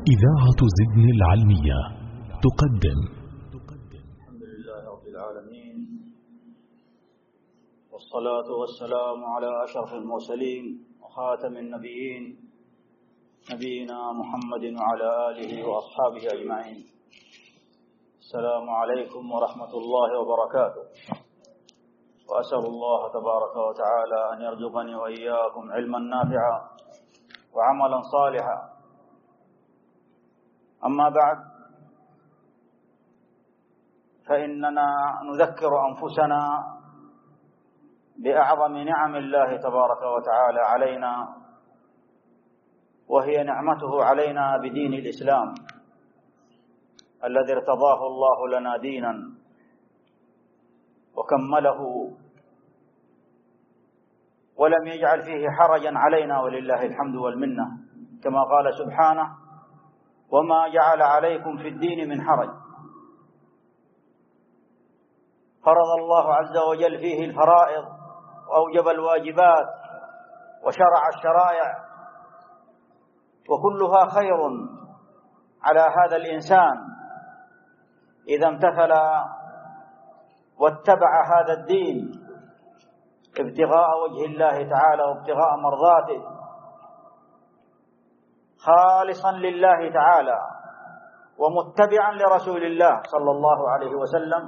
إذاعة زدن العلمية تقدم. الحمد لله رب العالمين، والصلاة والسلام على أشرف المرسلين وخاتم النبيين نبينا محمد وعلى آله وأصحابه أجمعين. السلام عليكم ورحمة الله وبركاته، وأسأل الله تبارك وتعالى أن يرزقني وإياكم علما نافعا وعملا صالحا. أما بعد، فإننا نذكر أنفسنا بأعظم نعم الله تبارك وتعالى علينا، وهي نعمته علينا بدين الإسلام الذي ارتضاه الله لنا دينا وكمله ولم يجعل فيه حرجا علينا، ولله الحمد والمنة، كما قال سبحانه: وما جعل عليكم في الدين من حرج. فرض الله عز وجل فيه الفرائض وأوجب الواجبات وشرع الشرائع، وكلها خير على هذا الإنسان إذا امتثل واتبع هذا الدين ابتغاء وجه الله تعالى وابتغاء مرضاته، خالصا لله تعالى ومتبعا لرسول الله صلى الله عليه وسلم،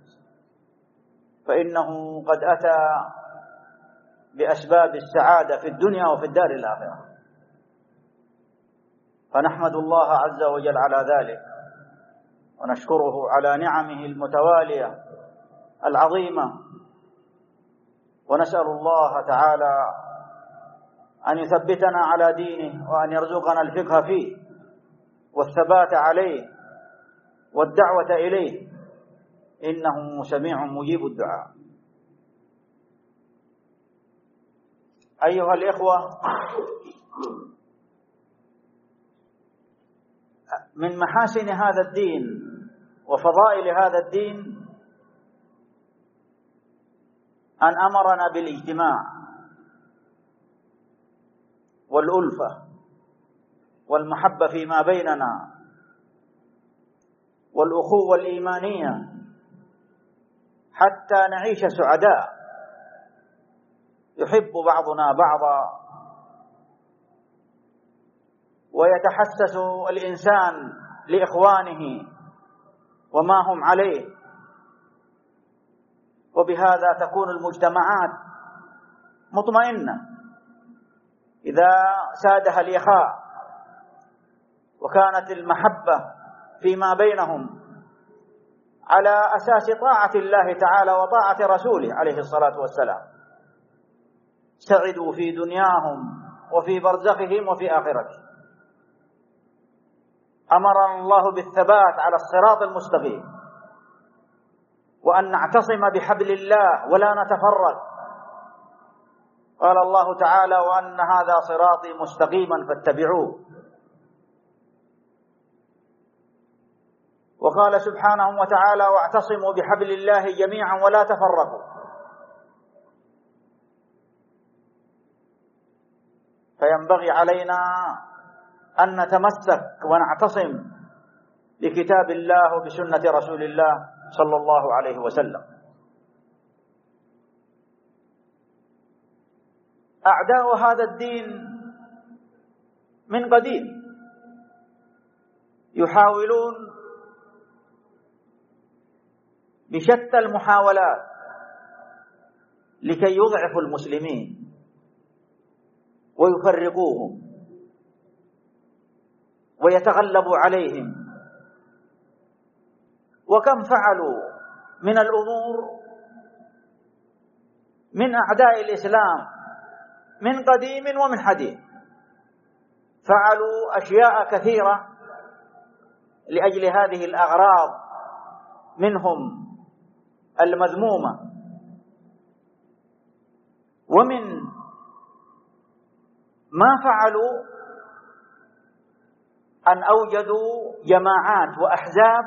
فإنه قد أتى بأسباب السعادة في الدنيا وفي الدار الآخرة. فنحمد الله عز وجل على ذلك، ونشكره على نعمه المتوالية العظيمة، ونسأل الله تعالى أن يثبتنا على دينه، وأن يرزقنا الفقه فيه والثبات عليه والدعوة إليه، إنه سميع مجيب الدعاء. أيها الإخوة، من محاسن هذا الدين وفضائل هذا الدين أن أمرنا بالاجتماع والألفة والمحبة فيما بيننا والأخوة الإيمانية حتى نعيش سعداء، يحب بعضنا بعضا، ويتحسس الإنسان لإخوانه وما هم عليه، وبهذا تكون المجتمعات مطمئنة إذا سادها الإخاء وكانت المحبة فيما بينهم على أساس طاعة الله تعالى وطاعة رسوله عليه الصلاة والسلام. سعدوا في دنياهم وفي برزخهم وفي آخرتهم. أمرنا الله بالثبات على الصراط المستقيم، وأن نعتصم بحبل الله ولا نتفرق. قال الله تعالى: وأن هذا صراطي مستقيما فاتبعوه. وقال سبحانه وتعالى: واعتصموا بحبل الله جميعا ولا تفرقوا. فينبغي علينا أن نتمسك ونعتصم بكتاب الله وبسنة رسول الله صلى الله عليه وسلم. أعداء هذا الدين من قديم يحاولون بشتى المحاولات لكي يضعفوا المسلمين ويفرقوهم ويتغلبوا عليهم. وكم فعلوا من الأمور من أعداء الإسلام من قديم ومن حديث. فعلوا أشياء كثيرة لأجل هذه الأغراض منهم المذمومة. ومن ما فعلوا أن أوجدوا جماعات وأحزاب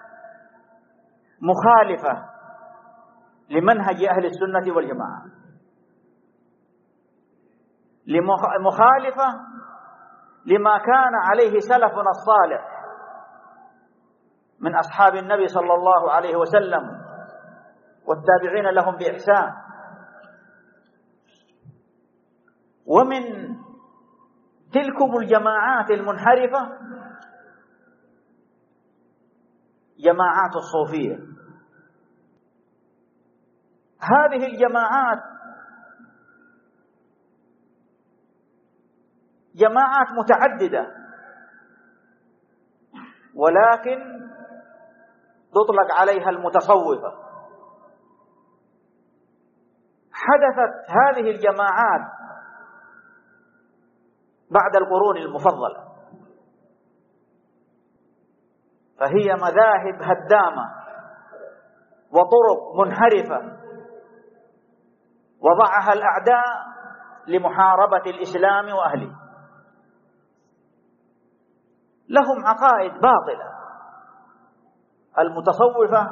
مخالفة لمنهج أهل السنة والجماعة، مخالفة لما كان عليه سلفنا الصالح من أصحاب النبي صلى الله عليه وسلم والتابعين لهم بإحسان. ومن تلكم الجماعات المنحرفة جماعات الصوفية. هذه الجماعات جماعات متعددة، ولكن تطلق عليها المتصوفة. حدثت هذه الجماعات بعد القرون المفضلة، فهي مذاهب هدامة وطرق منحرفة وضعها الأعداء لمحاربة الإسلام وأهله. لهم عقائد باطلة، المتصوفة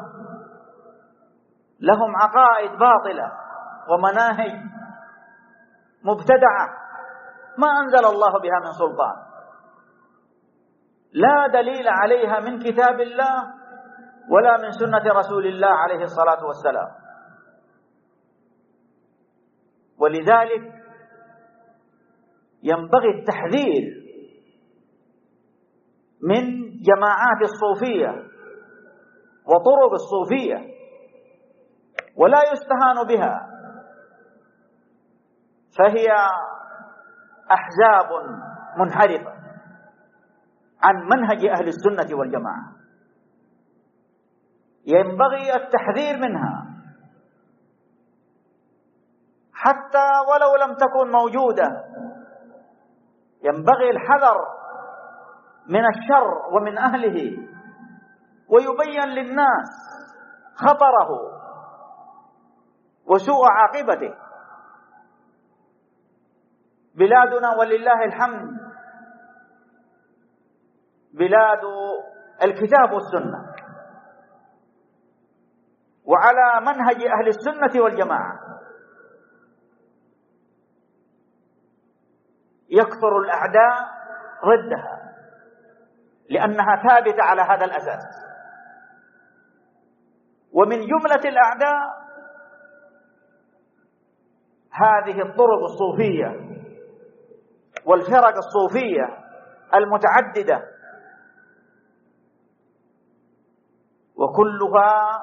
لهم عقائد باطلة ومناهج مبتدعة ما أنزل الله بها من سلطان، لا دليل عليها من كتاب الله ولا من سنة رسول الله عليه الصلاة والسلام. ولذلك ينبغي التحذير من جماعات الصوفية وطرق الصوفية، ولا يستهان بها، فهي أحزاب منحرفة عن منهج أهل السنة والجماعة، ينبغي التحذير منها حتى ولو لم تكن موجودة. ينبغي الحذر من الشر ومن أهله، ويبين للناس خطره وسوء عاقبته. بلادنا ولله الحمد بلاد الكتاب والسنة، وعلى منهج أهل السنة والجماعة. يكثر الأعداء ضدها لأنها ثابتة على هذا الأساس. ومن جملة الأعداء هذه الطرق الصوفية والفرق الصوفية المتعددة، وكلها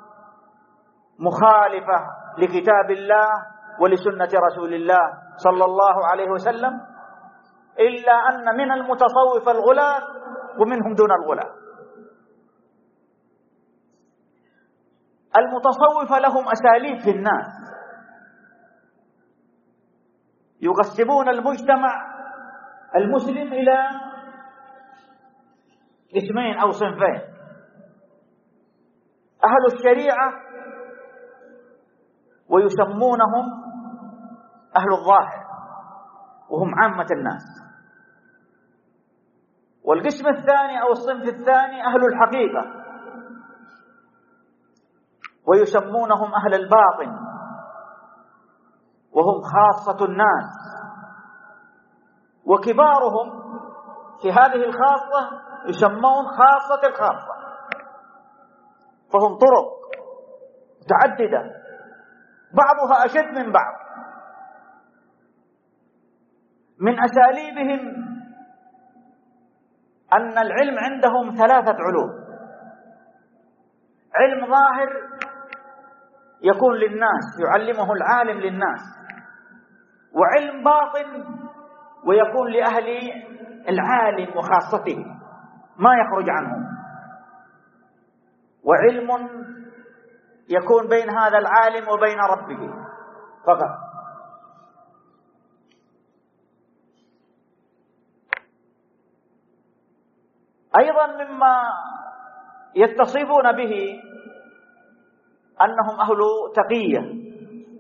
مخالفة لكتاب الله ولسنة رسول الله صلى الله عليه وسلم، إلا أن من المتصوفة الغلاة ومنهم دون الغلاة. المتصوفة لهم أساليب في الناس، يقسمون المجتمع المسلم إلى قسمين أو صنفين: أهل الشريعة ويسمونهم أهل الظاهر وهم عامة الناس، والقسم الثاني أو الصنف الثاني أهل الحقيقة ويسمونهم أهل الباطن وهم خاصة الناس، وكبارهم في هذه الخاصة يسمون خاصة الخاصة. فهم طرق متعددة بعضها أشد من بعض. من أساليبهم أن العلم عندهم ثلاثة علوم: علم ظاهر يكون للناس يعلمه العالم للناس، وعلم باطن ويكون لأهل العالم وخاصته ما يخرج عنهم، وعلم يكون بين هذا العالم وبين ربه فقط. أيضا مما يتصفون به أنهم أهل تقية،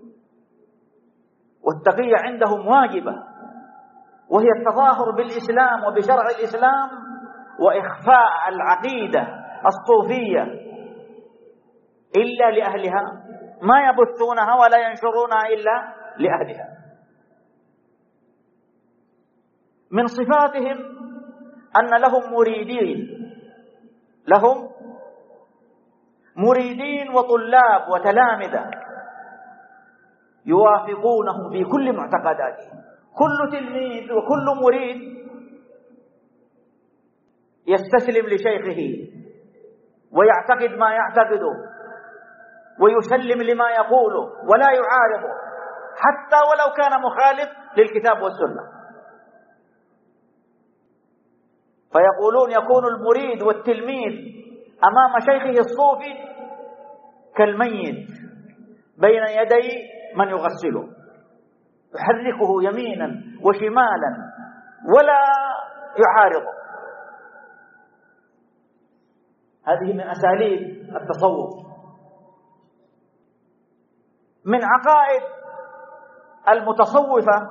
والتقية عندهم واجبة، وهي التظاهر بالإسلام وبشرع الإسلام وإخفاء العقيدة الصوفية إلا لأهلها، ما يبثونها ولا ينشرونها إلا لأهلها. من صفاتهم أن لهم مريدين وطلاب وتلامذة يوافقونهم في كل معتقداتهم. كل تلميذ وكل مريد يستسلم لشيخه ويعتقد ما يعتقده ويسلم لما يقوله ولا يعارضه حتى ولو كان مخالف للكتاب والسنة. فيقولون يكون المريد والتلميذ أمام شيخه الصوفي كالميت بين يدي من يغسله، يحركه يمينا وشمالا ولا يعارضه. هذه من أساليب التصوف. من عقائد المتصوفة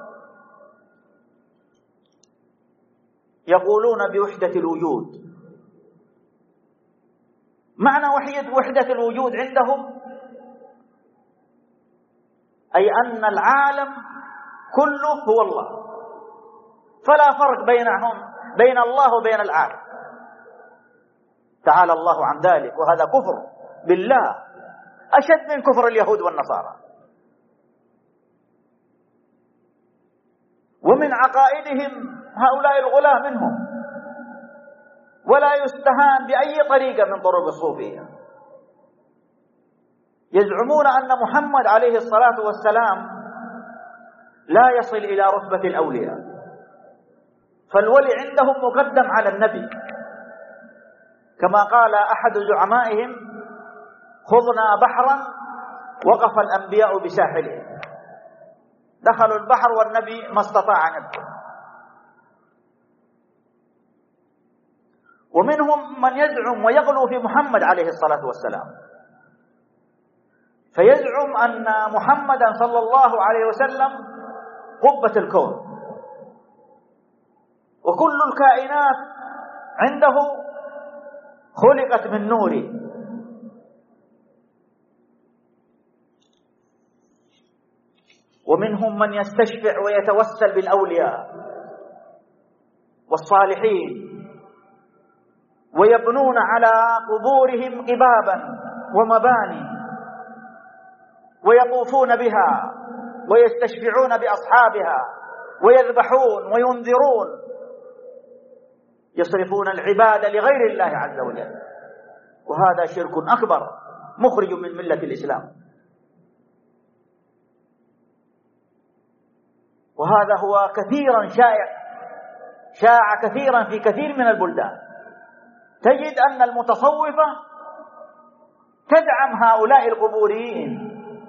يقولون بوحدة الوجود. معنى وحدة الوجود عندهم أي أن العالم كله هو الله، فلا فرق بين الله وبين العالم. تعالى الله عن ذلك، وهذا كفر بالله أشد من كفر اليهود والنصارى. ومن عقائدهم هؤلاء الغلاة منهم، ولا يستهان بأي طريقة من طرق الصوفية. يزعمون أن محمد عليه الصلاة والسلام لا يصل إلى رتبة الأولياء، فالولي عندهم مقدم على النبي، كما قال أحد زعمائهم: خضنا بحرا وقف الأنبياء بساحله. دخلوا البحر والنبي ما استطاع أن يدخل. ومنهم من يزعم ويغلو في محمد عليه الصلاة والسلام، فيزعم أن محمدا صلى الله عليه وسلم قبة الكون، وكل الكائنات عنده خلقت من نوره. ومنهم من يستشفع ويتوسل بالأولياء والصالحين، ويبنون على قبورهم قبابا ومباني ويطوفون بها ويستشفعون بأصحابها ويذبحون وينذرون، يصرفون العبادة لغير الله عز وجل، وهذا شرك أكبر مخرج من ملة الإسلام. وهذا هو كثيرا شاع كثيرا في كثير من البلدان. تجد أن المتصوفة تدعم هؤلاء القبوريين،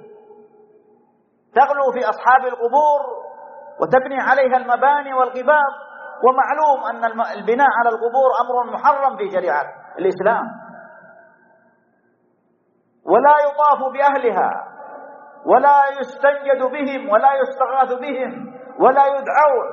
تغلو في أصحاب القبور وتبني عليها المباني والقباب، ومعلوم أن البناء على القبور أمر محرم في شريعة الإسلام، ولا يطاف بأهلها ولا يستنجد بهم ولا يستغاث بهم ولا يدعون،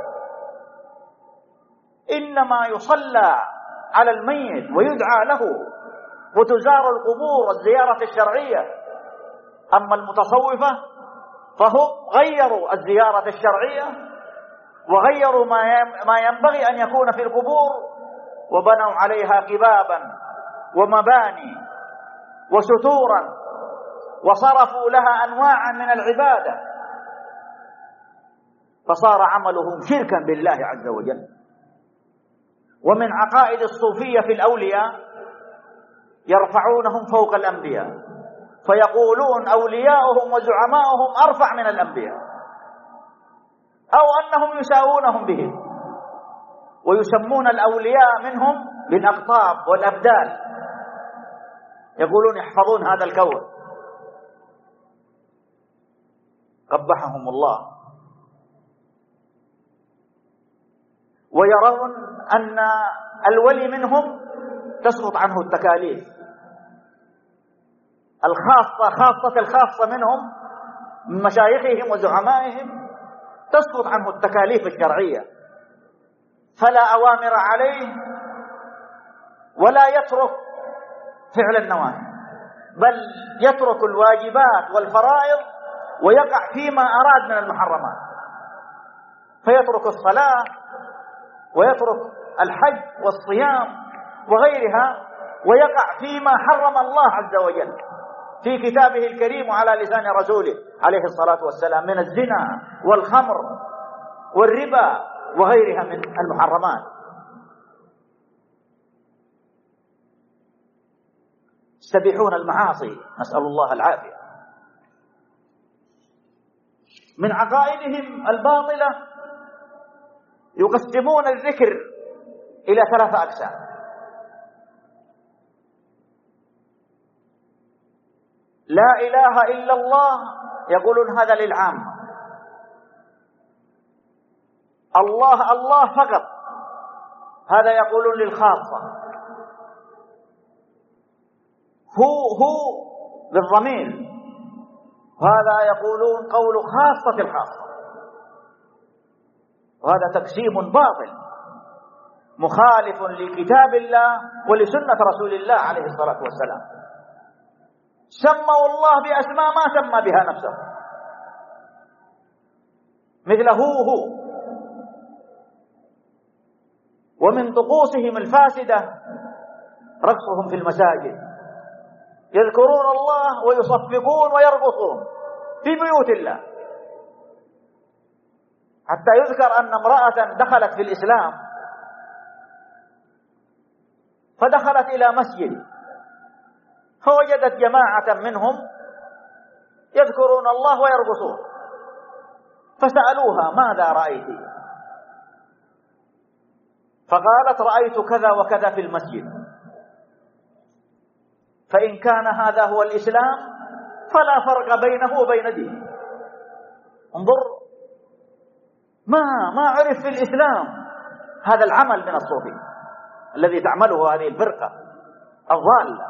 إنما يصلى على الميت ويدعى له وتزار القبور الزيارة الشرعية. أما المتصوفة فهم غيروا الزيارة الشرعية وغيروا ما ينبغي أن يكون في القبور، وبنوا عليها قبابا ومباني وستورا، وصرفوا لها أنواعا من العبادة، فصار عملهم شركا بالله عز وجل. ومن عقائد الصوفية في الأولياء يرفعونهم فوق الأنبياء، فيقولون أولياؤهم وزعماؤهم أرفع من الأنبياء، أو أنهم يساوونهم بهم، ويسمون الأولياء منهم بالأقطاب والأبدال، يقولون يحفظون هذا الكون. قبحهم الله. ويرون أن الولي منهم تسقط عنه التكاليف الخاصة منهم من مشايخهم وزعمائهم، تسقط عنه التكاليف الشرعية، فلا أوامر عليه ولا يترك فعل النواهي، بل يترك الواجبات والفرائض ويقع فيما أراد من المحرمات. فيترك الصلاة ويترك الحج والصيام وغيرها ويقع فيما حرم الله عز وجل في كتابه الكريم على لسان رسوله عليه الصلاة والسلام من الزنا والخمر والربا وغيرها من المحرمات. يستبيحون المعاصي، نسأل الله العافية. من عقائدهم الباطلة يقسمون الذكر إلى 3 أقسام: لا إله إلا الله يقولون هذا للعامة، الله الله فقط هذا يقولون للخاصة، هو بالضمير وهذا يقولون قول خاصة الخاصة. وهذا تقسيم باطل مخالف لكتاب الله ولسنة رسول الله عليه الصلاة والسلام. سموا الله بأسماء ما سمى بها نفسه، مثل هو. ومن طقوسهم الفاسدة رقصهم في المساجد، يذكرون الله ويصفقون ويرقصون في بيوت الله، حتى يذكر أن امرأة دخلت في الإسلام فدخلت إلى مسجد فوجدت جماعة منهم يذكرون الله ويرقصون، فسألوها ماذا رأيت؟ فقالت رأيت كذا وكذا في المسجد، فإن كان هذا هو الإسلام فلا فرق بينه وبين دينه. انظر، ما عرف في الإسلام هذا العمل من الصوفي الذي تعمله هذه الفرقة الضالة.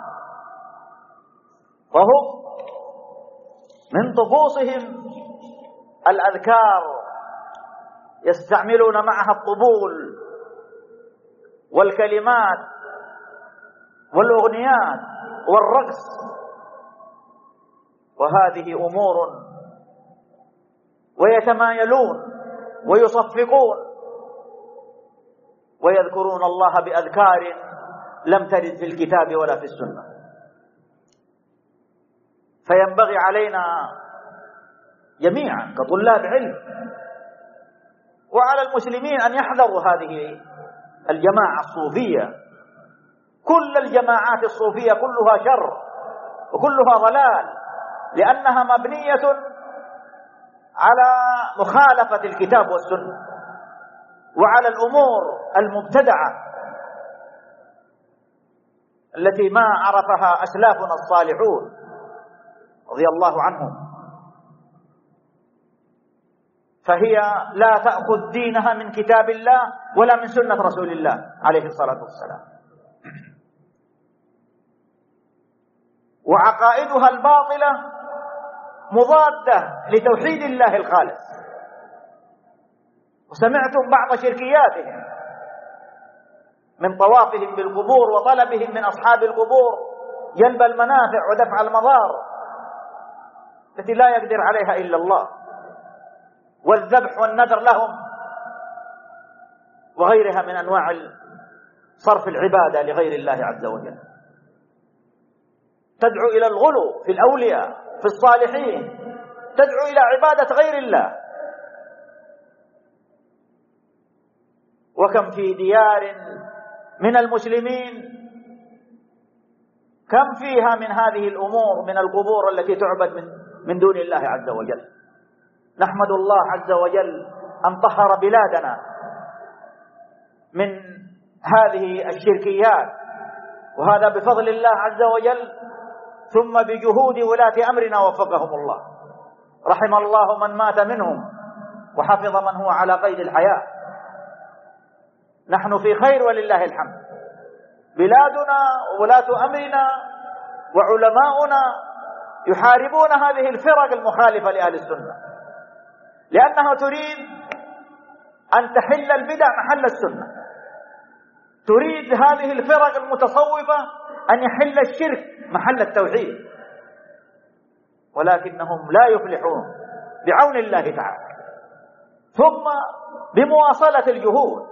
وهم من طقوسهم الأذكار، يستعملون معها الطبول والكلمات والأغنيات والرقص، وهذه أمور، ويتمايلون ويصفقون ويذكرون الله بأذكار لم ترد في الكتاب ولا في السنة. فينبغي علينا جميعا كطلاب علم وعلى المسلمين أن يحذروا هذه الجماعة الصوفية. كل الجماعات الصوفية كلها شر وكلها ضلال، لأنها مبنية على مخالفة الكتاب والسنة وعلى الأمور المبتدعة التي ما عرفها أسلافنا الصالحون رضي الله عنهم. فهي لا تأخذ دينها من كتاب الله ولا من سنة رسول الله عليه الصلاة والسلام. وعقائدها الباطلة مضادة لتوحيد الله الخالص. وسمعتم بعض شركياتهم من طوافهم بالقبور وطلبهم من أصحاب القبور جلب المنافع ودفع المضار التي لا يقدر عليها إلا الله، والذبح والنذر لهم وغيرها من أنواع صرف العبادة لغير الله عز وجل. تدعو إلى الغلو في الأولياء في الصالحين، تدعو إلى عبادة غير الله. وكم في ديار من المسلمين كم فيها من هذه الأمور من القبور التي تعبد من دون الله عز وجل. نحمد الله عز وجل أن طهر بلادنا من هذه الشركيات، وهذا بفضل الله عز وجل ثم بجهود ولاة أمرنا وفقهم الله. رحم الله من مات منهم وحفظ من هو على قيد الحياة. نحن في خير ولله الحمد. بلادنا وولاة أمرنا وعلماؤنا يحاربون هذه الفرق المخالفة لأهل السنة، لأنها تريد أن تحل البدع محل السنة. تريد هذه الفرق المتصوفة أن يحل الشرك محل التوحيد، ولكنهم لا يفلحون بعون الله تعالى. ثم بمواصلة الجهود.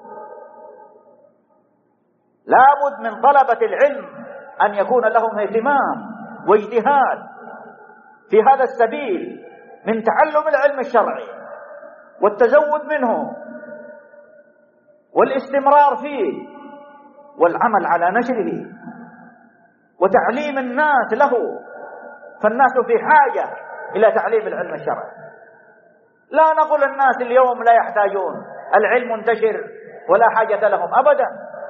لابد من طلبة العلم أن يكون لهم اهتمام واجتهاد في هذا السبيل من تعلم العلم الشرعي والتزود منه والاستمرار فيه والعمل على نشره وتعليم الناس له، فالناس في حاجة إلى تعليم العلم الشرعي. لا نقول الناس اليوم لا يحتاجون، العلم منتشر ولا حاجة لهم أبدا.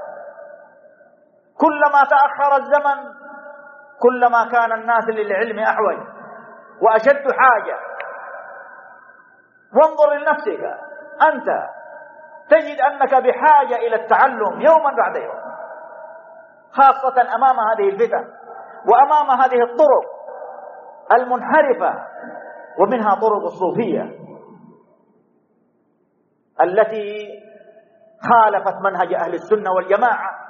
كلما تأخر الزمن كلما كان الناس للعلم أحوج وأشد حاجة. وانظر لنفسك، أنت تجد أنك بحاجة إلى التعلم يوما بعد يوم، خاصة أمام هذه الفتن وأمام هذه الطرق المنحرفة، ومنها طرق الصوفية التي خالفت منهج أهل السنة والجماعة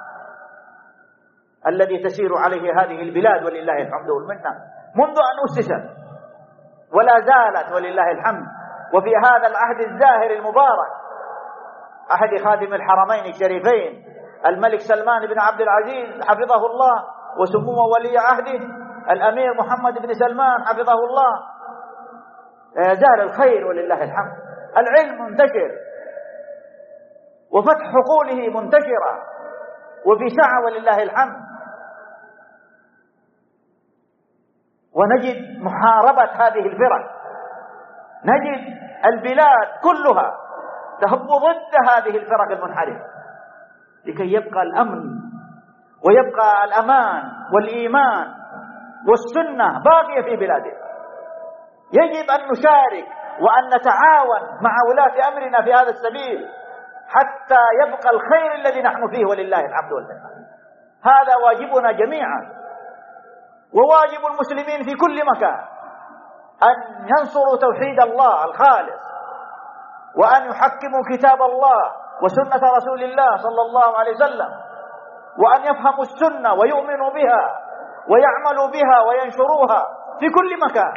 الذي تسير عليه هذه البلاد ولله الحمد والمنة منذ أن أسست، ولا زالت ولله الحمد. وفي هذا العهد الزاهر المبارك، عهد خادم الحرمين الشريفين الملك سلمان بن عبد العزيز حفظه الله، وسمو ولي عهده الأمير محمد بن سلمان حفظه الله، زال الخير ولله الحمد. العلم منتشر وفتح حقوله منتشرة وفي سعة ولله الحمد. ونجد محاربة هذه الفرق، نجد البلاد كلها تهب ضد هذه الفرق المنحرفة لكي يبقى الأمن ويبقى الأمان والإيمان والسنة باقية في بلادنا. يجب أن نشارك وأن نتعاون مع ولاة أمرنا في هذا السبيل حتى يبقى الخير الذي نحن فيه ولله الحمد والمنة. هذا واجبنا جميعا، وواجب المسلمين في كل مكان أن ينصروا توحيد الله الخالص، وأن يحكموا كتاب الله وسنة رسول الله صلى الله عليه وسلم، وأن يفهموا السنة ويؤمنوا بها ويعملوا بها وينشروها في كل مكان.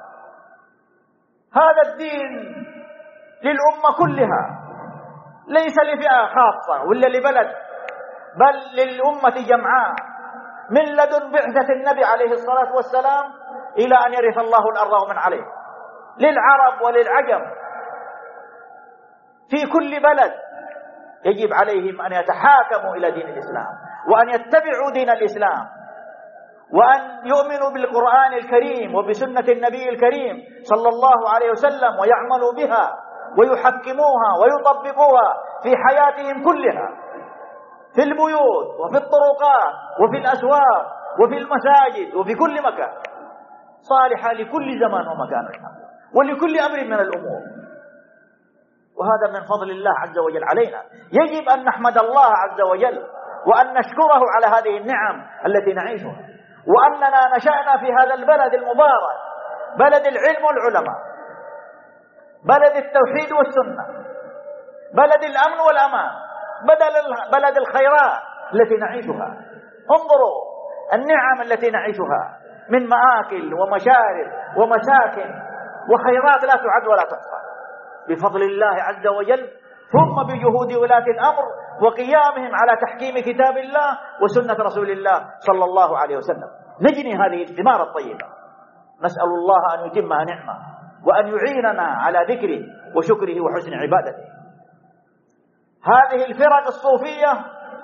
هذا الدين للأمة كلها، ليس لفئة خاصة ولا لبلد، بل للأمة جمعاء من لدن بعثة النبي عليه الصلاة والسلام إلى أن يرث الله الأرض ومن عليه، للعرب وللعجم في كل بلد. يجب عليهم أن يتحاكموا إلى دين الإسلام وأن يتبعوا دين الإسلام وأن يؤمنوا بالقرآن الكريم وبسنة النبي الكريم صلى الله عليه وسلم ويعملوا بها ويحكموها ويطبقوها في حياتهم كلها، في البيوت وفي الطرقات وفي الأسواق وفي المساجد وفي كل مكان، صالحة لكل زمان ومكان ولكل أمر من الأمور. وهذا من فضل الله عز وجل علينا. يجب أن نحمد الله عز وجل وأن نشكره على هذه النعم التي نعيشها، وأننا نشأنا في هذا البلد المبارك، بلد العلم والعلماء، بلد التوحيد والسنة، بلد الأمن والأمان، بلد الخيرات التي نعيشها. انظروا النعم التي نعيشها من مآكل ومشارب ومساكن وخيرات لا تعد ولا تحصى بفضل الله عز وجل، ثم بجهود ولاة الأمر وقيامهم على تحكيم كتاب الله وسنة رسول الله صلى الله عليه وسلم. نجني هذه الثمار الطيبة، نسأل الله أن يتمها نعمة وأن يعيننا على ذكره وشكره وحسن عبادته. هذه الفرق الصوفية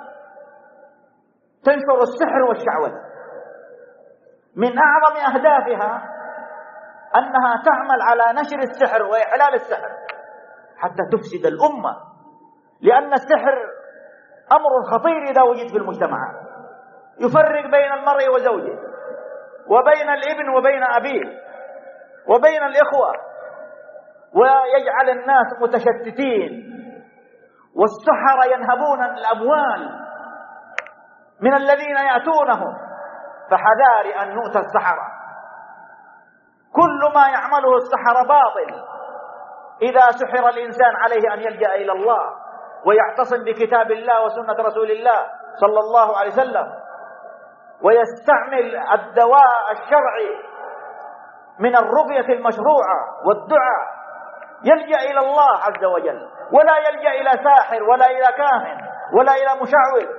تنشر السحر والشعوذة، من أعظم أهدافها أنها تعمل على نشر السحر وإحلال السحر حتى تفسد الأمة، لأن السحر أمر خطير إذا وجد في المجتمع، يفرق بين المرء وزوجه وبين الابن وبين أبيه وبين الإخوة، ويجعل الناس متشتتين، والسحرة ينهبون الأموال من الذين يأتونهم، فحذار أن نؤتى السحرة. كل ما يعمله السحرة باطل. إذا سحر الإنسان عليه أن يلجأ إلى الله ويعتصم بكتاب الله وسنة رسول الله صلى الله عليه وسلم، ويستعمل الدواء الشرعي من الرقية المشروعة والدعاء، يلجأ إلى الله عز وجل ولا يلجأ إلى ساحر ولا إلى كاهن ولا إلى مشعوذ.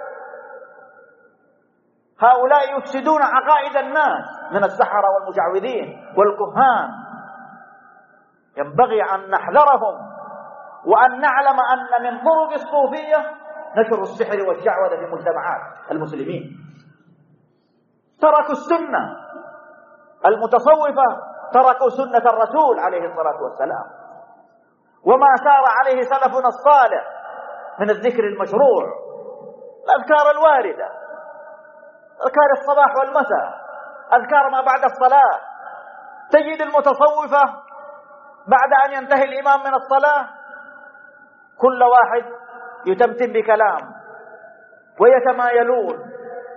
هؤلاء يفسدون عقائد الناس من السحرة والمشعوذين والكهان. ينبغي أن نحذرهم وأن نعلم أن من طرق الصوفية نشر السحر والشعوذة في مجتمعات المسلمين. تركوا السنة، المتصوفة تركوا سنة الرسول عليه الصلاة والسلام وما سار عليه سلفنا الصالح من الذكر المشروع، الأذكار الواردة، أذكار الصباح والمساء، أذكار ما بعد الصلاة. تجد المتصوفة بعد أن ينتهي الإمام من الصلاة كل واحد يتمتم بكلام ويتمايلون.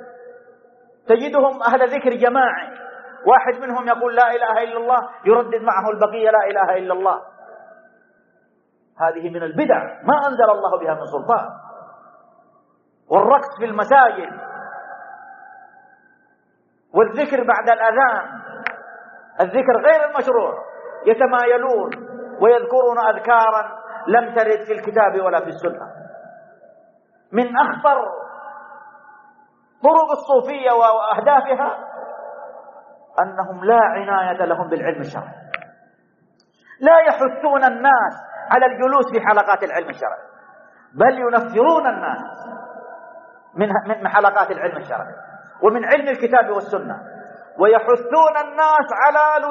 تجدهم أهل ذكر جماعي، واحد منهم يقول لا إله إلا الله يردد معه البقية لا إله إلا الله. هذه من البدع ما أنزل الله بها من سلطان. والرقص في المساجد والذكر بعد الأذان، الذكر غير المشروع، يتمايلون ويذكرون أذكارا لم ترد في الكتاب ولا في السنة. من أخطر طرق الصوفية وأهدافها أنهم لا عناية لهم بالعلم الشرعي، لا يحثون الناس على الجلوس في حلقات العلم الشرعي، بل ينفرون الناس من حلقات العلم الشرعي ومن علم الكتاب والسنة، ويحثون الناس على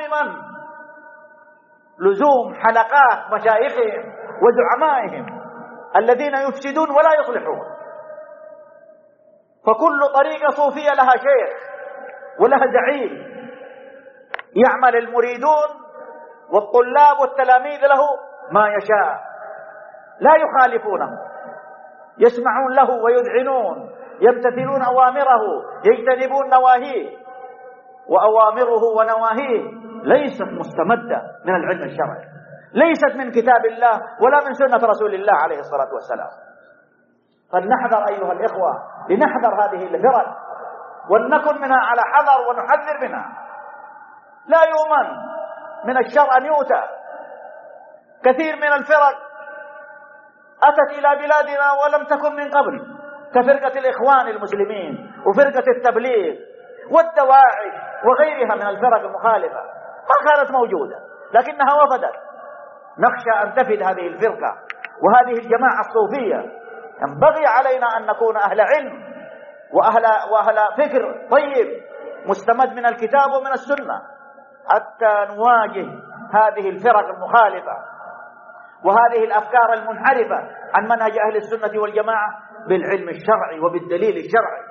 لزوم حلقات مشايخهم وزعمائهم الذين يفسدون ولا يصلحون. فكل طريقة صوفية لها شيخ ولها زعيم يعمل المريدون والطلاب والتلاميذ له ما يشاء، لا يخالفونه، يسمعون له ويذعنون، يمتثلون أوامره، يجتنبون نواهيه، وأوامره ونواهيه ليست مستمدة من العلم الشرعي، ليست من كتاب الله ولا من سنة رسول الله عليه الصلاة والسلام. فلنحذر أيها الإخوة، لنحذر هذه الفرق ولنكن منها على حذر ونحذر منها. لا يؤمن من الشر أن يؤتى. كثير من الفرق أتت إلى بلادنا ولم تكن من قبل، كفرقة الإخوان المسلمين وفرقة التبليغ والدواعش وغيرها من الفرق المخالفة، ما كانت موجودة لكنها وفدت. نخشى أن تفد هذه الفرقة وهذه الجماعة الصوفية. ينبغي علينا أن نكون أهل علم وأهل فكر طيب مستمد من الكتاب ومن السنة حتى نواجه هذه الفرق المخالفة وهذه الأفكار المنحرفة عن منهج أهل السنة والجماعة بالعلم الشرعي وبالدليل الشرعي.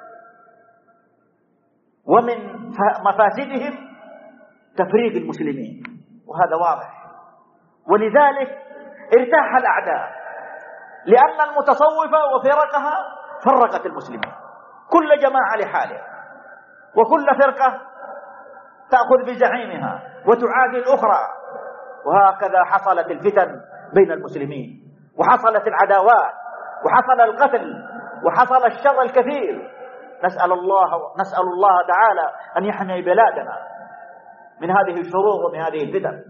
ومن مفاسدهم تفريق المسلمين، وهذا واضح. ولذلك ارتاح الأعداء، لأن المتصوفة وفرقها فرقت المسلمين، كل جماعة لحالها، وكل فرقة تأخذ بزعيمها وتعادي الأخرى، وهكذا حصلت الفتن بين المسلمين، وحصلت العداوات، وحصل القتل، وحصل الشر الكثير. نسأل الله تعالى أن يحمي بلادنا من هذه الشرور ومن هذه الفتن.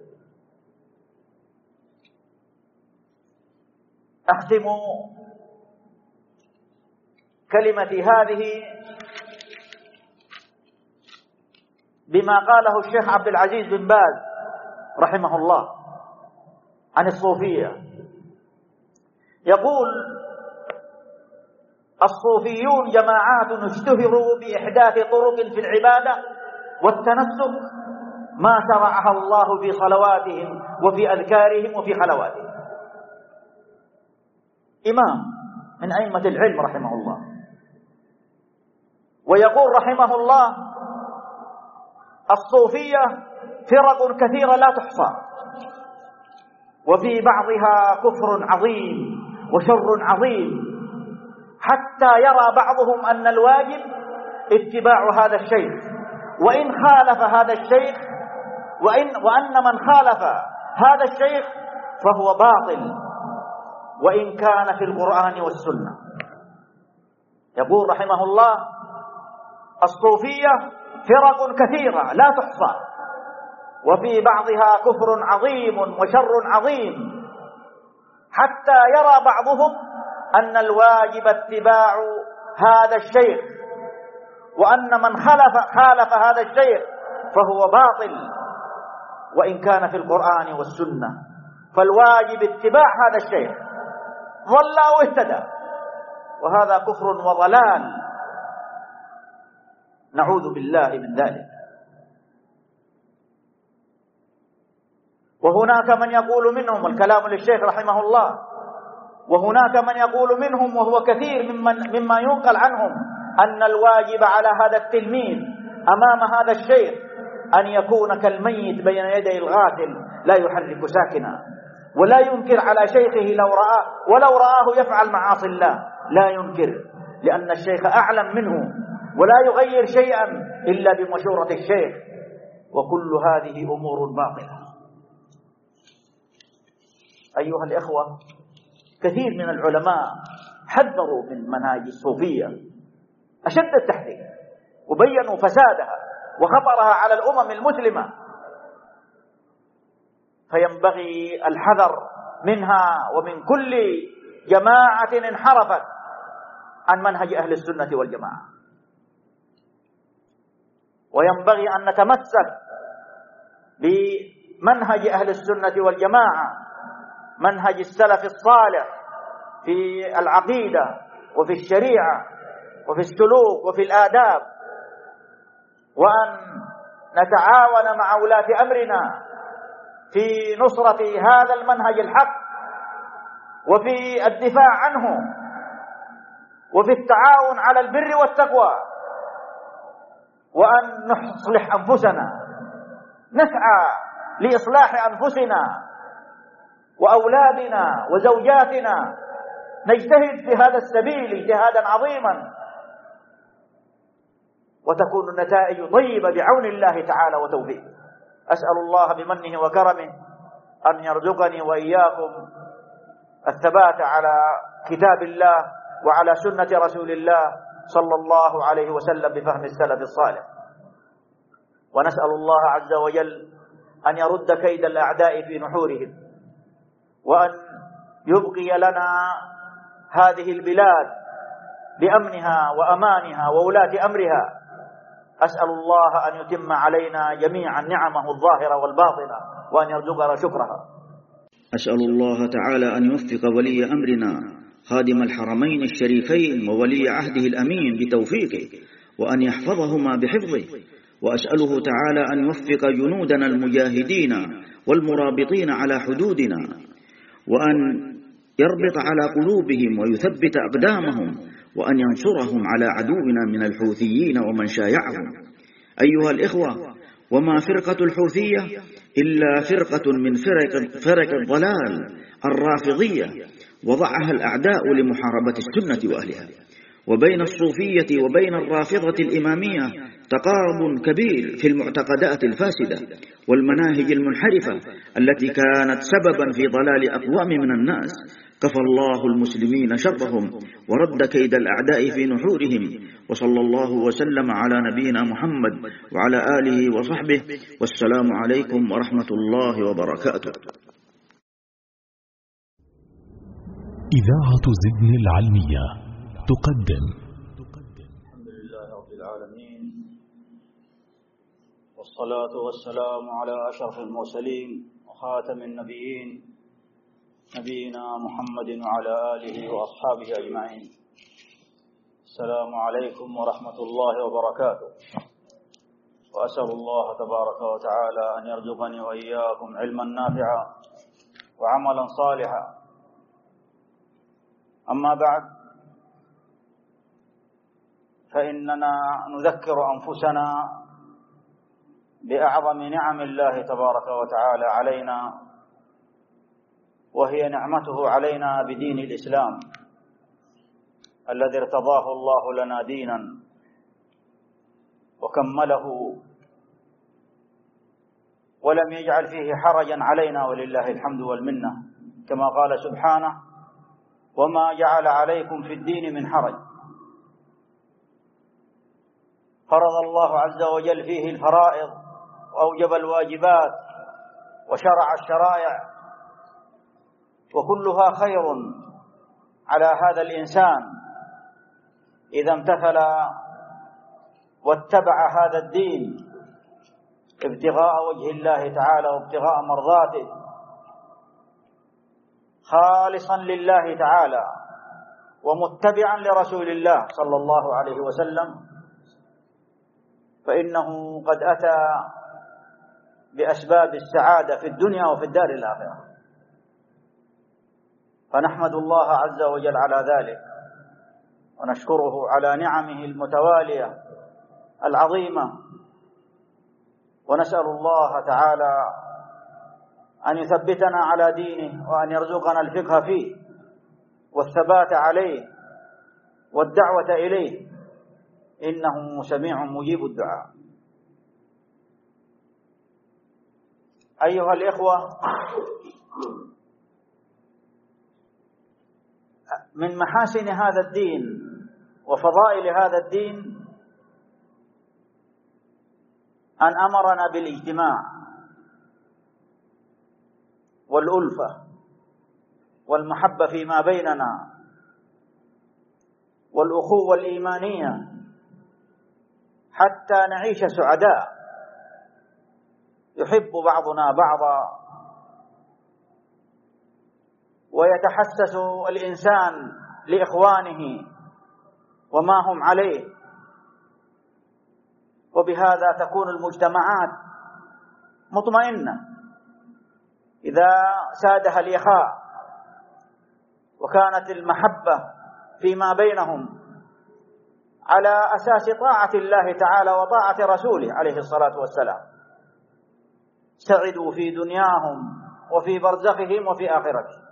أختم كلمتي هذه بما قاله الشيخ عبد العزيز بن باز رحمه الله عن الصوفية. يقول: الصوفيون جماعات اشتهروا بإحداث طرق في العبادة والتنسك ما شرعها الله في صلواتهم وفي أذكارهم وفي خلواتهم. إمام من أئمة العلم رحمه الله، ويقول رحمه الله: الصوفية فرق كثيرة لا تحصى، وفي بعضها كفر عظيم وشر عظيم، حتى يرى بعضهم أن الواجب اتباع هذا الشيخ، وإن خالف هذا الشيخ وأن من خالف هذا الشيخ فهو باطل وإن كان في القرآن والسنة. يقول رحمه الله: الصوفية فرق كثيرة لا تحصى، وفي بعضها كفر عظيم وشر عظيم، حتى يرى بعضهم أن الواجب اتباع هذا الشيخ، وأن من خالف هذا الشيخ فهو باطل وإن كان في القرآن والسنة. فالواجب اتباع هذا الشيخ، ضل أو اهتدى، وهذا كفر وضلال، نعوذ بالله من ذلك. وهناك من يقول منهم، الكلام للشيخ رحمه الله، وهناك من يقول منهم وهو كثير مما ينقل عنهم أن الواجب على هذا التلميذ أمام هذا الشيخ أن يكون كالميت بين يدي الغاسل لا يحرك ساكنا، ولا ينكر على شيخه ولو رآه يفعل معاصي الله لا ينكر، لأن الشيخ أعلم منه ولا يغير شيئا إلا بمشورة الشيخ. وكل هذه أمور باطلة. أيها الإخوة، كثير من العلماء حذروا من منهج الصوفية أشد التحذير، وبينوا فسادها وخطرها على الأمم المسلمة، فينبغي الحذر منها ومن كل جماعة انحرفت عن منهج أهل السنة والجماعة. وينبغي أن نتمسك بمنهج أهل السنة والجماعة، منهج السلف الصالح في العقيدة وفي الشريعة وفي السلوك وفي الآداب، وأن نتعاون مع ولاة أمرنا في نصرة هذا المنهج الحق وفي الدفاع عنه وفي التعاون على البر والتقوى، وأن نصلح أنفسنا، نسعى لإصلاح أنفسنا وأولادنا وزوجاتنا، نجتهد في هذا السبيل اجتهادا عظيما، وتكون النتائج طيبة بعون الله تعالى وتوفيقه. أسأل الله بمنه وكرمه أن يرزقني وإياكم الثبات على كتاب الله وعلى سنة رسول الله صلى الله عليه وسلم بفهم السلف الصالح. ونسأل الله عز وجل أن يرد كيد الأعداء في نحورهم، وأن يبقي لنا هذه البلاد بأمنها وأمانها وولاة أمرها. أسأل الله أن يتم علينا جميعا نعمه الظاهرة والباطنة، وأن يرزقنا شكرها. أسأل الله تعالى أن يوفق ولي أمرنا خادم الحرمين الشريفين وولي عهده الأمين بتوفيقه، وأن يحفظهما بحفظه. وأسأله تعالى أن يوفق جنودنا المجاهدين والمرابطين على حدودنا، وأن يربط على قلوبهم ويثبت أقدامهم، وأن ينصرهم على عدونا من الحوثيين ومن شايعهم. أيها الإخوة، وما فرقة الحوثية إلا فرقة من فرق الضلال الرافضية، وضعها الأعداء لمحاربة السنة وأهلها. وبين الصوفية وبين الرافضة الإمامية تقارب كبير في المعتقدات الفاسدة والمناهج المنحرفة التي كانت سببا في ضلال أقوام من الناس. كفى الله المسلمين شرهم ورد كيد الأعداء في نحورهم. وصلى الله وسلم على نبينا محمد وعلى آله وصحبه، والسلام عليكم ورحمة الله وبركاته. إذاعة زدن العلمية تقدم. الحمد لله رب العالمين، والصلاة والسلام على أشرف المرسلين وخاتم النبيين نبينا محمد وعلى آله وأصحابه أجمعين. السلام عليكم ورحمة الله وبركاته. وأسأل الله تبارك وتعالى أن يرزقني وإياكم علما نافعا وعملا صالحا. أما بعد، فإننا نذكر أنفسنا بأعظم نعم الله تبارك وتعالى علينا، وهي نعمته علينا بدين الإسلام الذي ارتضاه الله لنا دينا وكمله، ولم يجعل فيه حرجا علينا، ولله الحمد والمنة، كما قال سبحانه: وما جعل عليكم في الدين من حرج. فرض الله عز وجل فيه الفرائض وأوجب الواجبات وشرع الشرائع، وكلها خير على هذا الإنسان إذا امتثل واتبع هذا الدين ابتغاء وجه الله تعالى وابتغاء مرضاته خالصا لله تعالى ومتبعا لرسول الله صلى الله عليه وسلم، فإنه قد أتى بأسباب السعادة في الدنيا وفي الدار الآخرة. فنحمد الله عز وجل على ذلك ونشكره على نعمه المتوالية العظيمة، ونسأل الله تعالى أن يثبتنا على دينه وأن يرزقنا الفقه فيه والثبات عليه والدعوة إليه، إنه سميع مجيب الدعاء. أيها الإخوة، من محاسن هذا الدين وفضائل هذا الدين أن أمرنا بالاجتماع والألفة والمحبة فيما بيننا والأخوة الإيمانية حتى نعيش سعداء، يحب بعضنا بعضا ويتحسس الإنسان لإخوانه وما هم عليه، وبهذا تكون المجتمعات مطمئنة إذا سادها الإخاء وكانت المحبة فيما بينهم على أساس طاعة الله تعالى وطاعة رسوله عليه الصلاة والسلام، سعدوا في دنياهم وفي برزخهم وفي آخرتهم.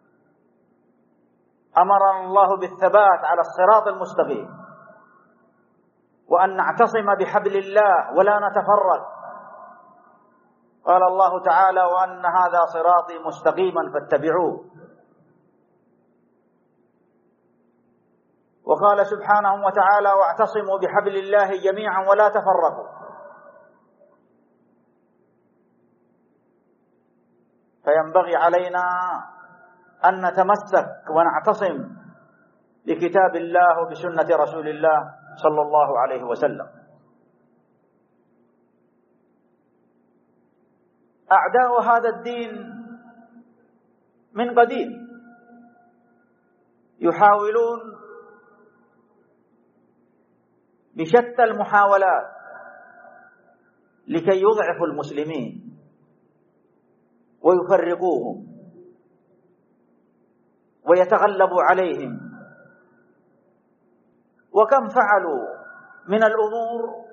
أمرنا الله بالثبات على الصراط المستقيم وأن نعتصم بحبل الله ولا نتفرق. قال الله تعالى: وأن هذا صراطي مستقيما فاتبعوه. وقال سبحانه وتعالى: واعتصموا بحبل الله جميعا ولا تفرقوا. فينبغي علينا أن نتمسك ونعتصم بكتاب الله وبسنة رسول الله صلى الله عليه وسلم. أعداء هذا الدين من قديم يحاولون بشتى المحاولات لكي يضعفوا المسلمين ويفرقوهم ويتغلبوا عليهم. وكم فعلوا من الأمور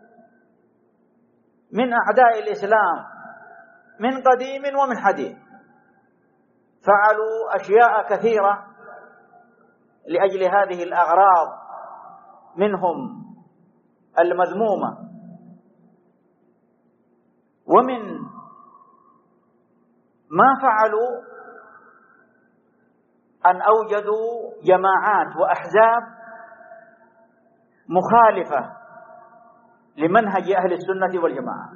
من أعداء الإسلام من قديم ومن حديث، فعلوا أشياء كثيرة لأجل هذه الأغراض منهم المذمومة. ومن ما فعلوا أن أوجدوا جماعات وأحزاب مخالفة لمنهج أهل السنة والجماعة،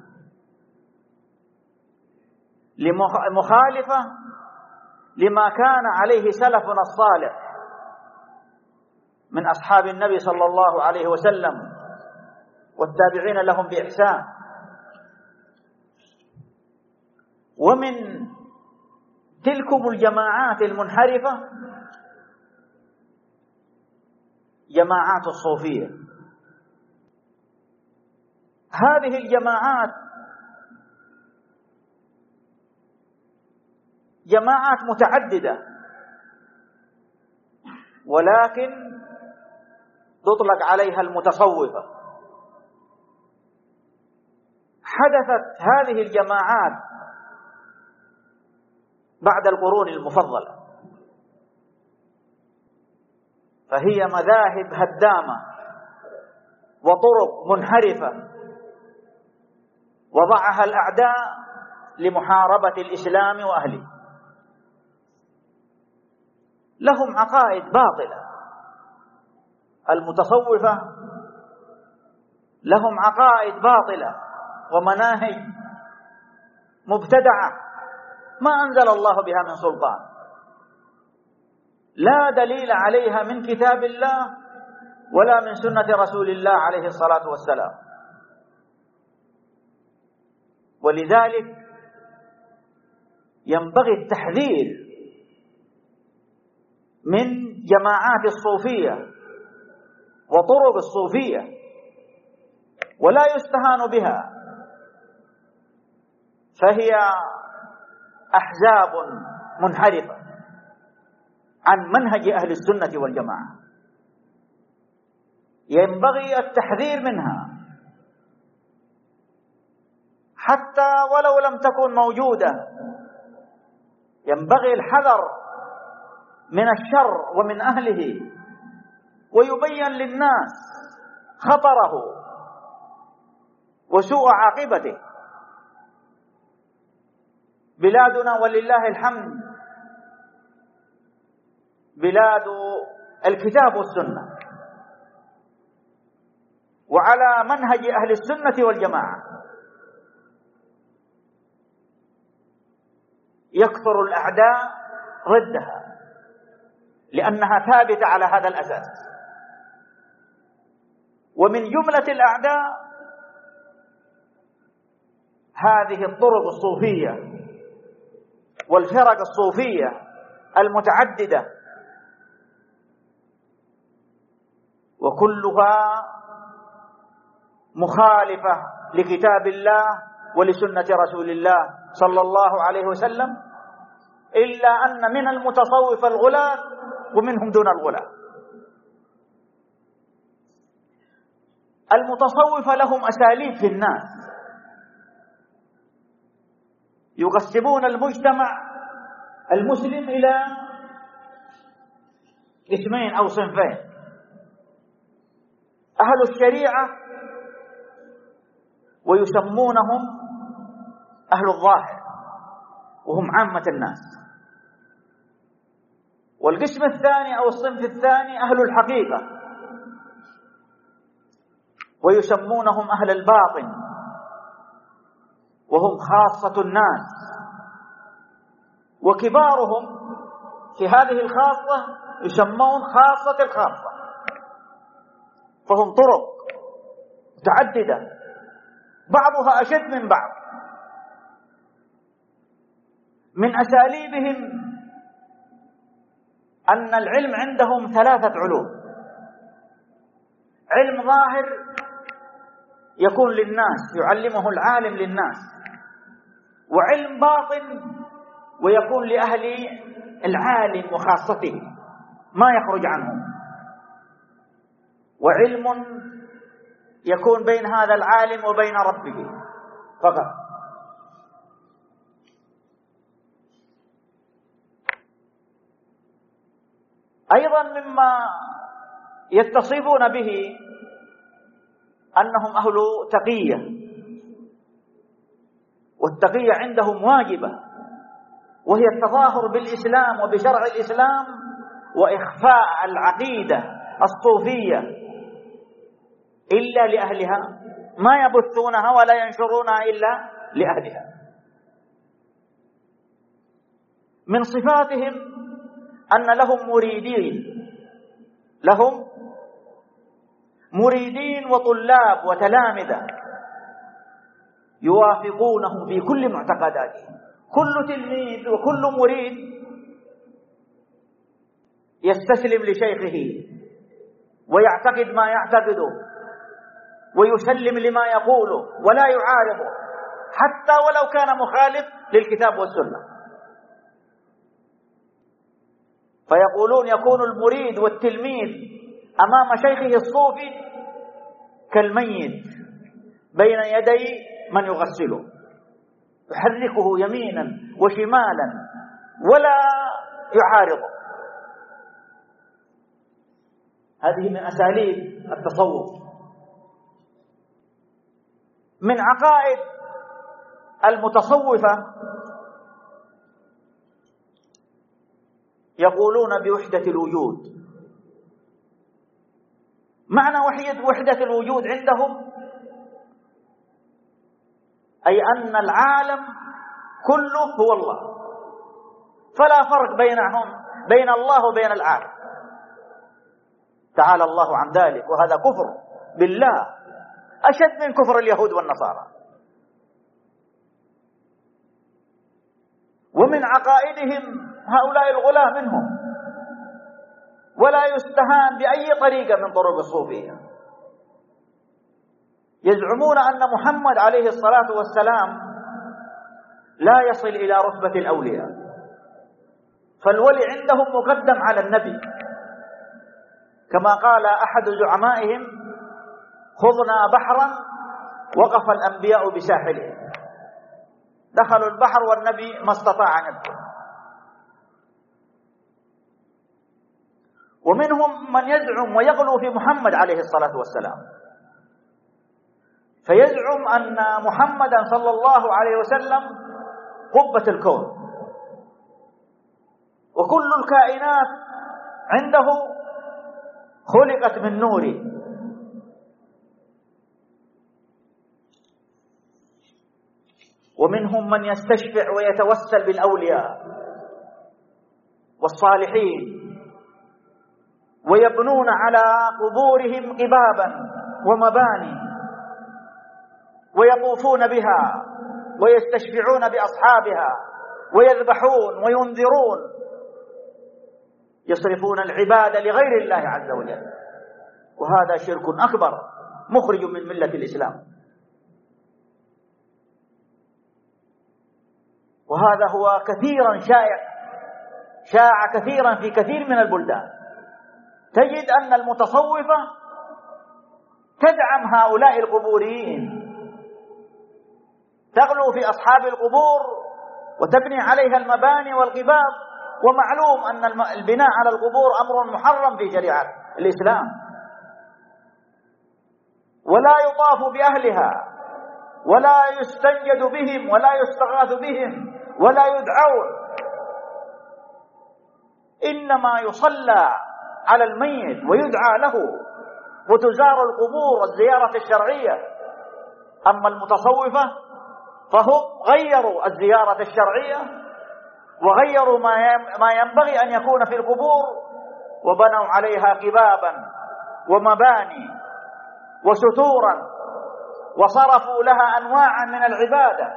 مخالفة لما كان عليه سلفنا الصالح من أصحاب النبي صلى الله عليه وسلم والتابعين لهم بإحسان. ومن تلكم الجماعات المنحرفة جماعات الصوفية. هذه الجماعات جماعات متعددة، ولكن تطلق عليها المتصوفة. حدثت هذه الجماعات بعد القرون المفضلة، فهي مذاهب هدامة وطرق منحرفة وضعها الأعداء لمحاربة الإسلام وأهله. لهم عقائد باطلة، المتصوفة لهم عقائد باطلة ومناهج مبتدعة ما أنزل الله بها من سلطان، لا دليل عليها من كتاب الله ولا من سنة رسول الله عليه الصلاة والسلام. ولذلك ينبغي التحذير من جماعات الصوفية وطرق الصوفية، ولا يستهان بها، فهي أحزاب منحرفة عن منهج أهل السنة والجماعة، ينبغي التحذير منها حتى ولو لم تكن موجودة. ينبغي الحذر من الشر ومن أهله، ويبين للناس خطره وسوء عاقبته. بلادنا ولله الحمد بلاد الكتاب والسنة، وعلى منهج أهل السنة والجماعة. يكثر الأعداء ضدها لأنها ثابتة على هذا الأساس. ومن جملة الأعداء هذه الطرق الصوفية والفرق الصوفية المتعددة، وكلها مخالفة لكتاب الله ولسنة رسول الله صلى الله عليه وسلم، إلا أن من المتصوفة الغلاة ومنهم دون الغلاة. المتصوفة لهم أساليب في الناس، يقسمون المجتمع المسلم إلى قسمين أو صنفين: أهل الشريعة ويسمونهم أهل الظاهر وهم عامة الناس، والقسم الثاني أو الصنف الثاني أهل الحقيقة ويسمونهم أهل الباطن وهم خاصة الناس، وكبارهم في هذه الخاصة يسمون خاصة الخاصة، فهم طرق متعددة بعضها أشد من بعض. من أساليبهم أن العلم عندهم 3 علوم: علم ظاهر يكون للناس يعلمه العالم للناس، وعلم باطن ويكون لأهل العالم وخاصته ما يخرج عنهم، وعلم يكون بين هذا العالم وبين ربه فقط. أيضا مما يتصفون به أنهم أهل تقية، والتقية عندهم واجبة، وهي التظاهر بالإسلام وبشرع الإسلام وإخفاء العقيدة الصوفية إلا لأهلها، ما يبثونها ولا ينشرونها إلا لأهلها. من صفاتهم أن لهم مريدين وطلاب وتلامذة يوافقونهم في كل معتقداتهم. كل تلميذ وكل مريد يستسلم لشيخه ويعتقد ما يعتقده ويسلم لما يقوله ولا يعارضه، حتى ولو كان مخالف للكتاب والسنة. فيقولون يكون المريد والتلميذ أمام شيخه الصوفي كالميت بين يدي من يغسله، يحركه يمينا وشمالا ولا يعارضه. هذه من أساليب التصوف. من عقائد المتصوفة يقولون بوحدة الوجود. معنى وحدة الوجود عندهم أي أن العالم كله هو الله، فلا فرق بين الله وبين العالم. تعالى الله عن ذلك، وهذا كفر بالله أشد من كفر اليهود والنصارى. ومن عقائدهم هؤلاء الغلاة منهم، ولا يستهان بأي طريقة من طرق الصوفية. يزعمون أن محمد عليه الصلاة والسلام لا يصل إلى رتبة الأولياء، فالولي عندهم مقدم على النبي، كما قال أحد زعمائهم: خضنا بحرا وقف الأنبياء بساحله. دخلوا البحر والنبي ما استطاع أن يدخل. ومنهم من يزعم ويغلو في محمد عليه الصلاة والسلام، فيزعم أن محمدا صلى الله عليه وسلم قبة الكون، وكل الكائنات عنده خلقت من نوره. ومنهم من يستشفع ويتوسل بالأولياء والصالحين، ويبنون على قبورهم قبابا ومباني، ويطوفون بها ويستشفعون بأصحابها، ويذبحون وينذرون، يصرفون العبادة لغير الله عز وجل، وهذا شرك أكبر مخرج من ملة الإسلام. وهذا هو كثيرا شاع كثيرا في كثير من البلدان. تجد أن المتصوفة تدعم هؤلاء القبوريين، تغلو في أصحاب القبور وتبني عليها المباني والقباب، ومعلوم أن البناء على القبور أمر محرم في شريعة الإسلام، ولا يطاف بأهلها، ولا يستنجد بهم، ولا يستغاث بهم، ولا يدعون، إنما يصلى على الميت ويدعى له وتزار القبور الزيارة الشرعية. أما المتصوفة فهم غيروا الزيارة الشرعية وغيروا ما ينبغي أن يكون في القبور، وبنوا عليها قبابا ومباني وستورا، وصرفوا لها أنواعا من العبادة،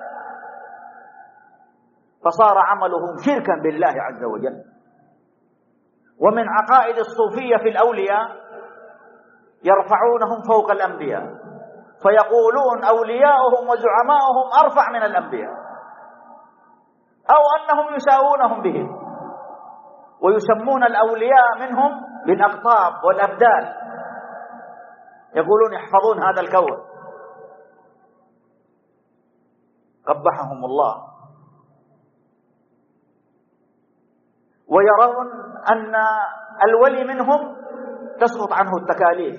فصار عملهم شركا بالله عز وجل. ومن عقائد الصوفية في الأولياء يرفعونهم فوق الأنبياء، فيقولون أولياؤهم وزعماؤهم أرفع من الأنبياء، أو أنهم يساوونهم بهم، ويسمون الأولياء منهم بالأقطاب والأبدال، يقولون يحفظون هذا الكون، قبحهم الله. ويرون أن الولي منهم تسقط عنه التكاليف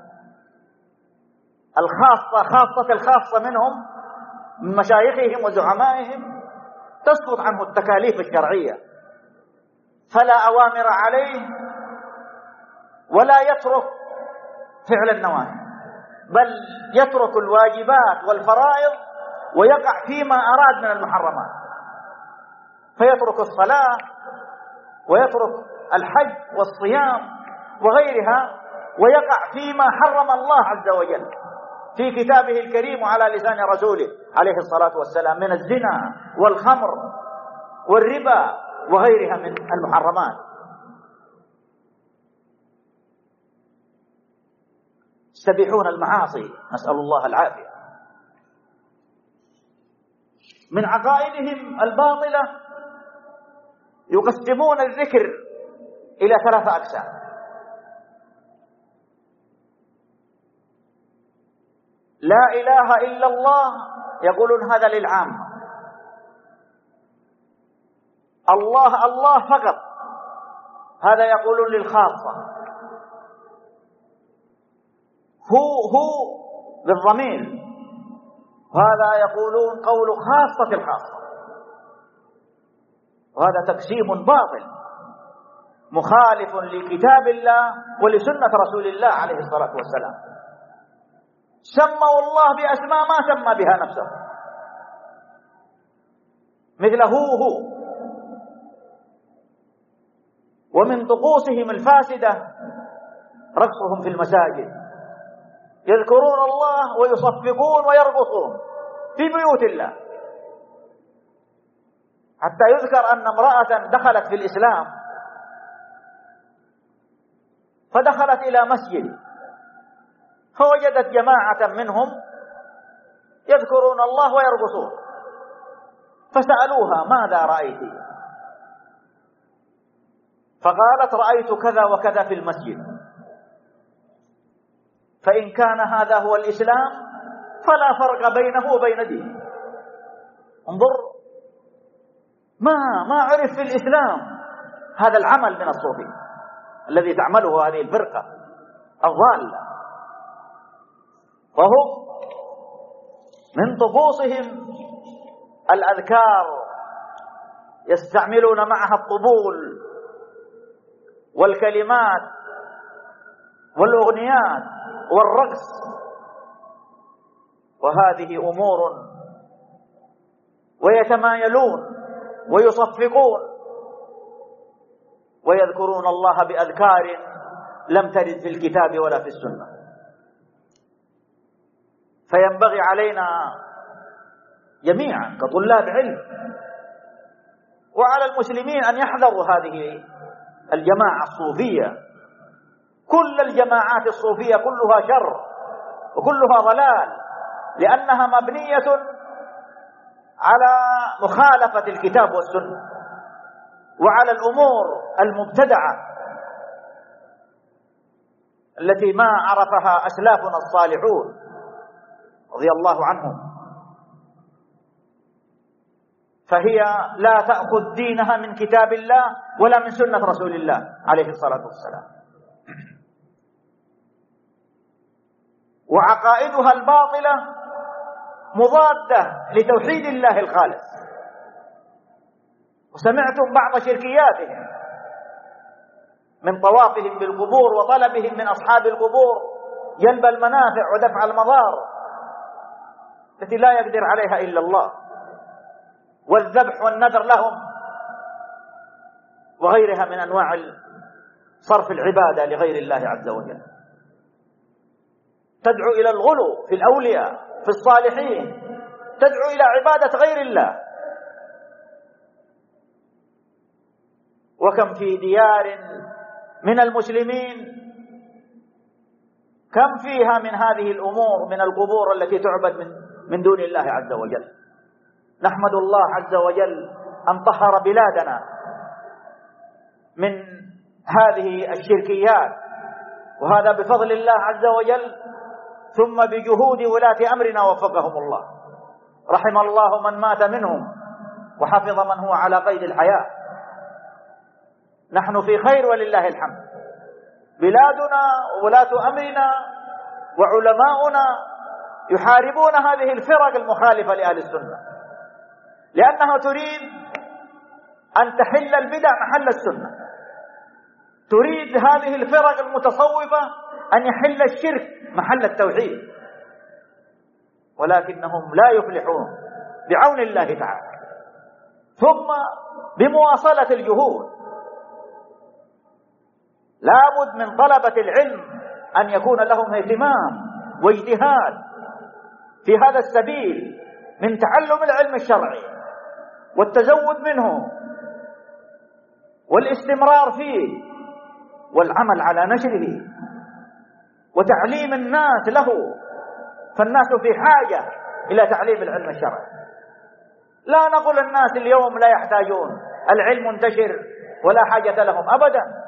خاصة الخاصة منهم من مشايخهم وزعمائهم، تسقط عنه التكاليف الشرعية، فلا أوامر عليه ولا يترك فعل النواهي، بل يترك الواجبات والفرائض ويقع فيما أراد من المحرمات، فيترك الصلاة ويترك الحج والصيام وغيرها، ويقع فيما حرم الله عز وجل في كتابه الكريم على لسان رسوله عليه الصلاة والسلام من الزنا والخمر والربا وغيرها من المحرمات. يستبيحون المعاصي، نسأل الله العافية. من عقائدهم الباطلة يقسمون الذكر إلى 3 أقسام: لا إله إلا الله، يقولون هذا للعامة، الله الله فقط، هذا يقولون للخاصة، هو بالضمير، هذا يقولون قول خاصة الخاصة. وهذا تقسيم باطل مخالف لكتاب الله ولسنة رسول الله عليه الصلاة والسلام. سموا الله بأسماء ما سمى بها نفسه، مثل هو ومن طقوسهم الفاسدة رقصهم في المساجد، يذكرون الله ويصفقون ويرقصون في بيوت الله. حتى يذكر أن امرأة دخلت في الإسلام فدخلت إلى مسجد فوجدت جماعة منهم يذكرون الله ويرقصون، فسألوها ماذا رأيت؟ فقالت رأيت كذا وكذا في المسجد، فإن كان هذا هو الإسلام فلا فرق بينه وبين دينه. انظر، ما عرف في الإسلام هذا العمل من الصوفية الذي تعمله هذه الفرقة الضالة. وهم من طقوسهم الأذكار، يستعملون معها الطبول والكلمات والأغنيات والرقص، وهذه أمور، ويتمايلون ويصفقون ويذكرون الله بأذكار لم ترد في الكتاب ولا في السنة. فينبغي علينا جميعا كطلاب علم وعلى المسلمين أن يحذروا هذه الجماعة الصوفية. كل الجماعات الصوفية كلها شر وكلها ضلال، لأنها مبنية على مخالفة الكتاب والسنة وعلى الأمور المبتدعة التي ما عرفها أسلافنا الصالحون رضي الله عنهم. فهي لا تأخذ دينها من كتاب الله ولا من سنة رسول الله عليه الصلاة والسلام، وعقائدها الباطلة مضادة لتوحيد الله الخالص. وسمعتم بعض شركياتهم من طوافهم بالقبور وطلبهم من أصحاب القبور جلب المنافع ودفع المضار التي لا يقدر عليها إلا الله، والذبح والنذر لهم، وغيرها من أنواع صرف العبادة لغير الله عز وجل. تدعو إلى الغلو في الأولياء في الصالحين، تدعو إلى عبادة غير الله. وكم في ديار من المسلمين كم فيها من هذه الأمور من القبور التي تعبد من دون الله عز وجل. نحمد الله عز وجل أن طهر بلادنا من هذه الشركيات، وهذا بفضل الله عز وجل ثم بجهود ولاة أمرنا وفقهم الله. رحم الله من مات منهم وحفظ من هو على قيد الحياة. نحن في خير ولله الحمد. بلادنا وولاة أمرنا وعلماؤنا يحاربون هذه الفرق المخالفة لأهل السنة، لأنها تريد أن تحل البدع محل السنة، تريد هذه الفرق المتصوفة أن يحل الشرك محل التوحيد، ولكنهم لا يفلحون بعون الله تعالى. ثم بمواصلة الجهود، لابد من طلبة العلم أن يكون لهم اهتمام واجتهاد في هذا السبيل من تعلم العلم الشرعي والتزود منه والاستمرار فيه والعمل على نشره وتعليم الناس له، فالناس في حاجة إلى تعليم العلم الشرعي. لا نقول الناس اليوم لا يحتاجون، العلم منتشر ولا حاجة لهم أبدا.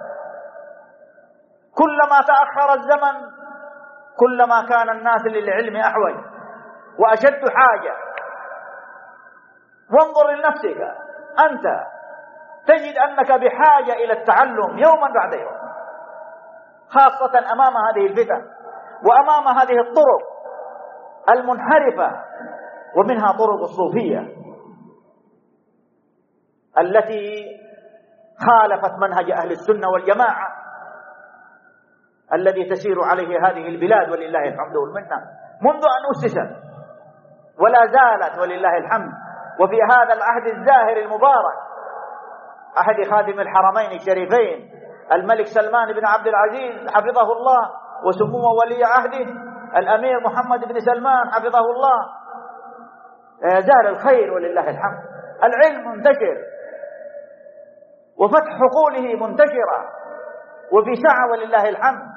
كلما تأخر الزمن كلما كان الناس للعلم أحوج وأشد حاجة. وانظر لنفسك، أنت تجد أنك بحاجة إلى التعلم يوما بعد يوم، خاصة أمام هذه الفتن وأمام هذه الطرق المنحرفة، ومنها طرق الصوفية التي خالفت منهج أهل السنة والجماعة الذي تسير عليه هذه البلاد ولله الحمد والمنة منذ أن أسست، ولا زالت ولله الحمد. وفي هذا العهد الزاهر المبارك، عهد خادم الحرمين الشريفين الملك سلمان بن عبد العزيز حفظه الله وسموه ولي عهده، الأمير محمد بن سلمان حفظه الله، زال الخير ولله الحمد. العلم منتشر وفتح حقوله منتشرة وفي سعة ولله الحمد.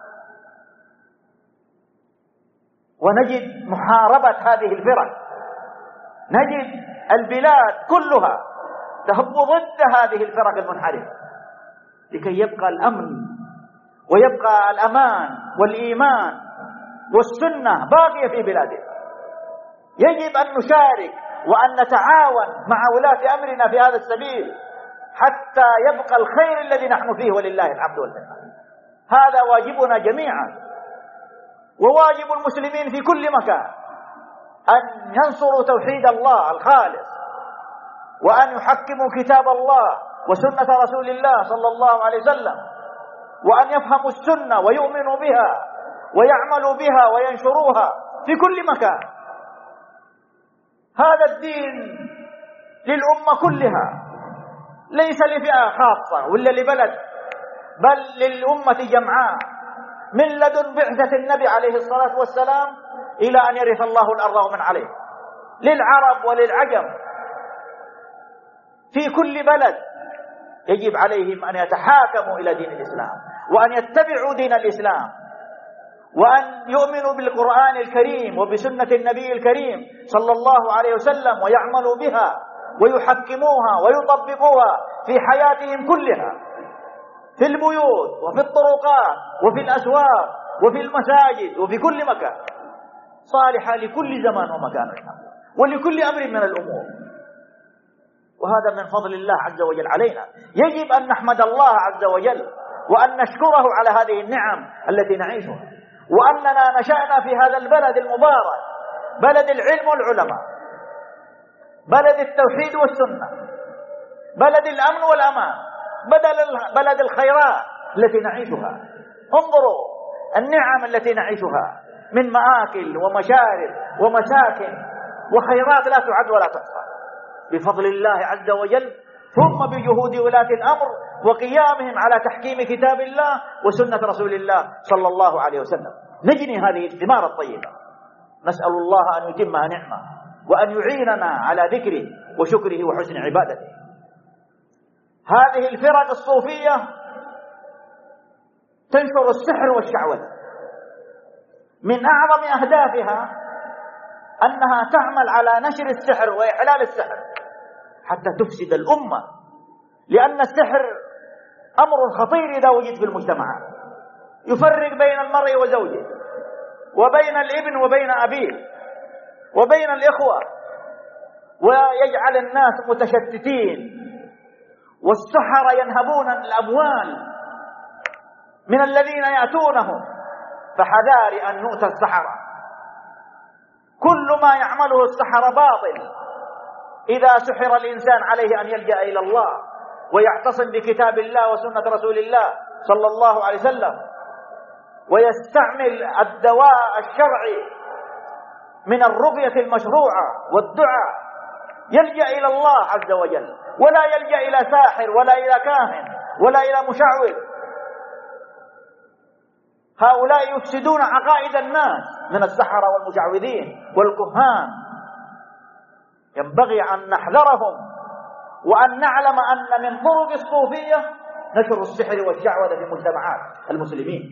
ونجد محاربة هذه الفرق، نجد البلاد كلها تهب ضد هذه الفرق المنحرفة لكي يبقى الأمن ويبقى الأمان والإيمان والسنة باقية في بلادنا. يجب أن نشارك وأن نتعاون مع ولاة أمرنا في هذا السبيل حتى يبقى الخير الذي نحن فيه ولله الحمد والمنة. هذا واجبنا جميعا وواجب المسلمين في كل مكان، أن ينصروا توحيد الله الخالص، وأن يحكموا كتاب الله وسنة رسول الله صلى الله عليه وسلم، وأن يفهموا السنة ويؤمنوا بها ويعملوا بها وينشروها في كل مكان. هذا الدين للأمة كلها، ليس لفئة خاصة ولا لبلد، بل للأمة جمعاء من لدن بعثة النبي عليه الصلاة والسلام إلى أن يرث الله الأرض ومن عليه، للعرب وللعجم في كل بلد. يجب عليهم أن يتحاكموا إلى دين الإسلام وأن يتبعوا دين الإسلام وأن يؤمنوا بالقرآن الكريم وبسنة النبي الكريم صلى الله عليه وسلم ويعملوا بها ويحكموها ويطبقوها في حياتهم كلها، في البيوت وفي الطرقات وفي الأسواق وفي المساجد وفي كل مكان، صالحة لكل زمان ومكان ولكل أمر من الأمور. وهذا من فضل الله عز وجل علينا. يجب أن نحمد الله عز وجل وأن نشكره على هذه النعم التي نعيشها، وأننا نشأنا في هذا البلد المبارك، بلد العلم والعلماء، بلد التوحيد والسنة، بلد الأمن والأمان، بلد الخيرات التي نعيشها. انظروا النعم التي نعيشها من مآكل ومشارب ومساكن وخيرات لا تعد ولا تحصى بفضل الله عز وجل، ثم بجهود ولاة الأمر وقيامهم على تحكيم كتاب الله وسنة رسول الله صلى الله عليه وسلم. نجني هذه الثمار الطيبة، نسأل الله أن يتمها نعمة وأن يعيننا على ذكره وشكره وحسن عبادته. هذه الفرق الصوفية تنشر السحر والشعوذة، من أعظم أهدافها أنها تعمل على نشر السحر وإحلال السحر حتى تفسد الأمة، لأن السحر أمر خطير إذا وجد في المجتمعات، يفرق بين المرء وزوجه وبين الابن وبين أبيه وبين الإخوة، ويجعل الناس متشتتين، والسحرة ينهبون الأموال من الذين يأتونهم، فحذار أن نؤتى السحرة. كل ما يعمله السحرة باطل. إذا سحر الإنسان عليه أن يلجأ إلى الله ويعتصم بكتاب الله وسنة رسول الله صلى الله عليه وسلم، ويستعمل الدواء الشرعي من الرقية المشروعة والدعاء، يلجأ إلى الله عز وجل، ولا يلجأ إلى ساحر ولا إلى كاهن ولا إلى مشعوذ. هؤلاء يفسدون عقائد الناس من السحرة والمشعوذين والكهان. ينبغي أن نحذرهم وأن نعلم أن من طرق الصوفية نشر السحر والشعوذة في مجتمعات المسلمين.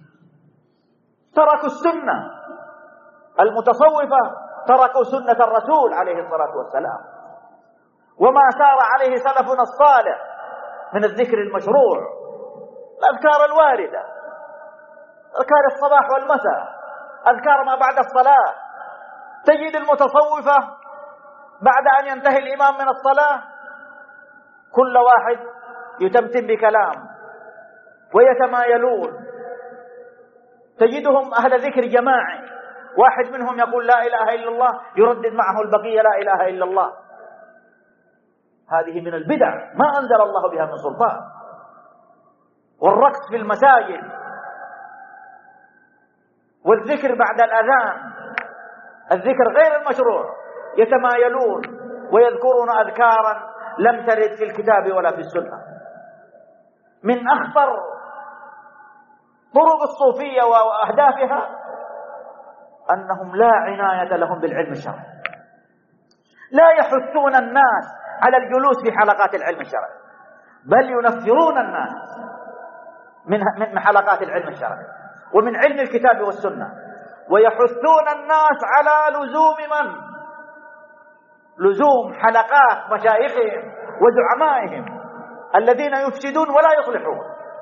تركوا السنة، المتصوفة تركوا سنة الرسول عليه الصلاة والسلام وما سار عليه سلفنا الصالح من الذكر المشروع، الأذكار الواردة، أذكار الصباح والمساء، أذكار ما بعد الصلاة. تجد المتصوفة بعد أن ينتهي الإمام من الصلاة كل واحد يتمتم بكلام ويتمايلون. تجدهم أهل ذكر جماعي، واحد منهم يقول لا إله إلا الله يردد معه البقية لا إله إلا الله. هذه من البدع ما أنزل الله بها من سلطان. والرقص في المساجد والذكر بعد الأذان، الذكر غير المشروع، يتمايلون ويذكرون أذكارا لم ترد في الكتاب ولا في السنة. من أخطر طرق الصوفية وأهدافها أنهم لا عناية لهم بالعلم الشرعي، لا يحثون الناس على الجلوس في حلقات العلم الشرعي، بل ينفرون الناس من حلقات العلم الشرعي ومن علم الكتاب والسنة، ويحثون الناس على لزوم حلقات مشايخهم وزعمائهم الذين يفسدون ولا يصلحون.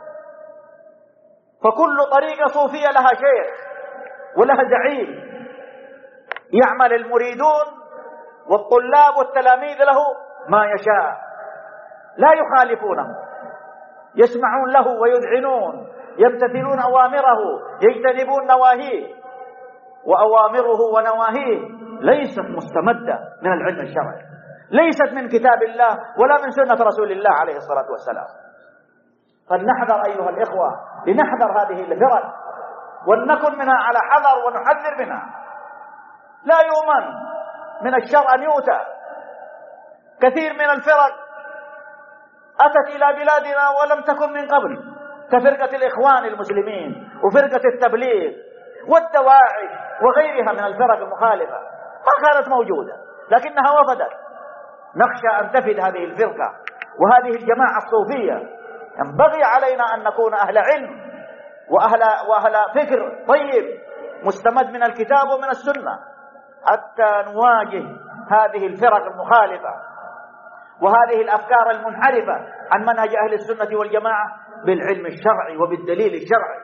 فكل طريقة صوفية لها شيخ ولها زعيم يعمل المريدون والطلاب والتلاميذ له ما يشاء، لا يخالفونه، يسمعون له ويذعنون، يمتثلون أوامره، يجتنبون نواهيه، وأوامره ونواهيه ليست مستمدة من العلم الشرعي، ليست من كتاب الله ولا من سنة رسول الله عليه الصلاة والسلام. فلنحذر أيها الإخوة، لنحذر هذه الفرق ولنكن منها على حذر ونحذر منها. لا يؤمن من الشر أن يؤتى. كثير من الفرق أتت إلى بلادنا ولم تكن من قبل، كفرقة الإخوان المسلمين وفرقة التبليغ والدواعش وغيرها من الفرق المخالفة، ما كانت موجودة لكنها وفدت. نخشى أن تفد هذه الفرقة وهذه الجماعة الصوفية. ينبغي علينا أن نكون أهل علم وأهل فكر طيب مستمد من الكتاب ومن السنة، حتى نواجه هذه الفرق المخالفة وهذه الأفكار المنحرفة عن منهج أهل السنة والجماعة بالعلم الشرعي وبالدليل الشرعي.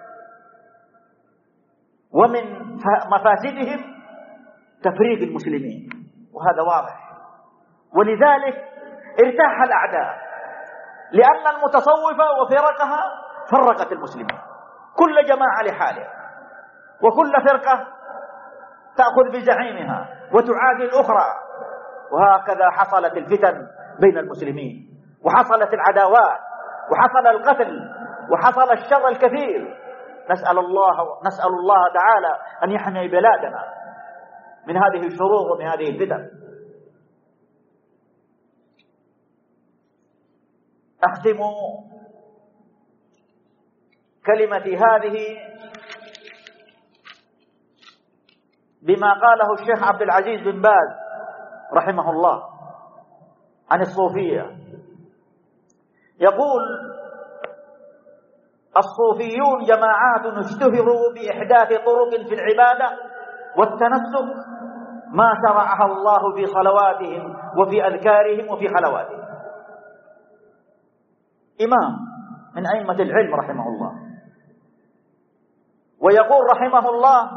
ومن مفاسدهم تفريق المسلمين، وهذا واضح. ولذلك ارتاح الأعداء، لأن المتصوفة وفرقها فرقت المسلمين، كل جماعة لحالها، وكل فرقة تأخذ بزعيمها وتعادي الأخرى، وهكذا حصلت الفتن بين المسلمين، وحصلت العداوات، وحصل القتل، وحصل الشر الكثير. نسأل الله تعالى أن يحمي بلادنا من هذه الشرور ومن هذه الفتن. أختم كلمتي هذه بما قاله الشيخ عبد العزيز بن باز رحمه الله عن الصوفية. يقول: الصوفيون جماعات اشتهروا بإحداث طرق في العبادة والتنسك ما شرعها الله في صلواتهم وفي أذكارهم وفي خلواتهم. إمام من أئمة العلم رحمه الله، ويقول رحمه الله: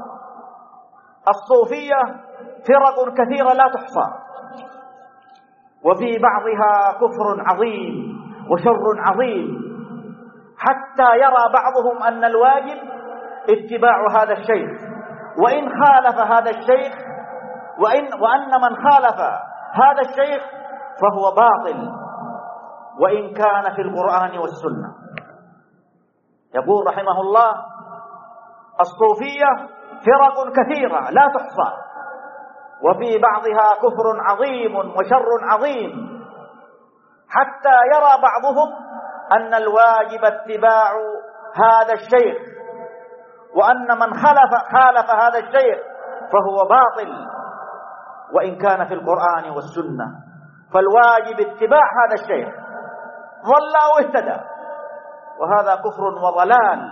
الصوفية فرق كثيرة لا تحصى، وفي بعضها كفر عظيم وشر عظيم، حتى يرى بعضهم أن الواجب اتباع هذا الشيخ، وإن خالف هذا الشيخ وأن من خالف هذا الشيخ فهو باطل، وإن كان في القرآن والسنة. يقول رحمه الله: الصوفية فرق كثيرة لا تحصى، وفي بعضها كفر عظيم وشر عظيم، حتى يرى بعضهم أن الواجب اتباع هذا الشيخ، وأن من خالف هذا الشيخ فهو باطل، وإن كان في القرآن والسنة. فالواجب اتباع هذا الشيخ، ضل أو اهتدى، وهذا كفر وضلال،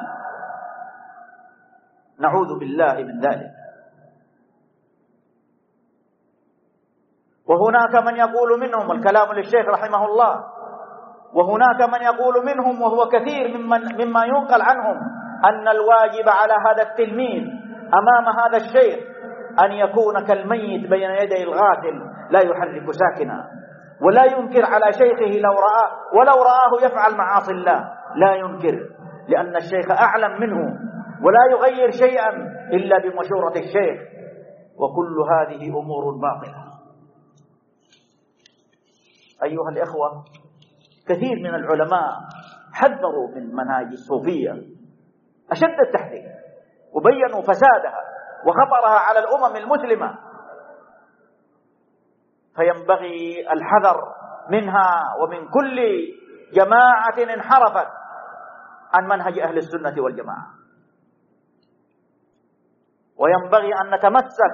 نعوذ بالله من ذلك. وهناك من يقول منهم، الكلام للشيخ رحمه الله، وهناك من يقول منهم وهو كثير مما ينقل عنهم أن الواجب على هذا التلميذ أمام هذا الشيخ أن يكون كالميت بين يدي الغاسل لا يحرك ساكنا، ولا ينكر على شيخه ولو رآه يفعل معاصي الله، لا ينكر، لأن الشيخ أعلم منه، ولا يغير شيئا إلا بمشورة الشيخ. وكل هذه أمور باطلة. أيها الإخوة، كثير من العلماء حذروا من منهج الصوفية أشد التحذير، وبينوا فسادها وخطرها على الأمم المسلمة، فينبغي الحذر منها ومن كل جماعة انحرفت عن منهج أهل السنة والجماعة. وينبغي أن نتمسك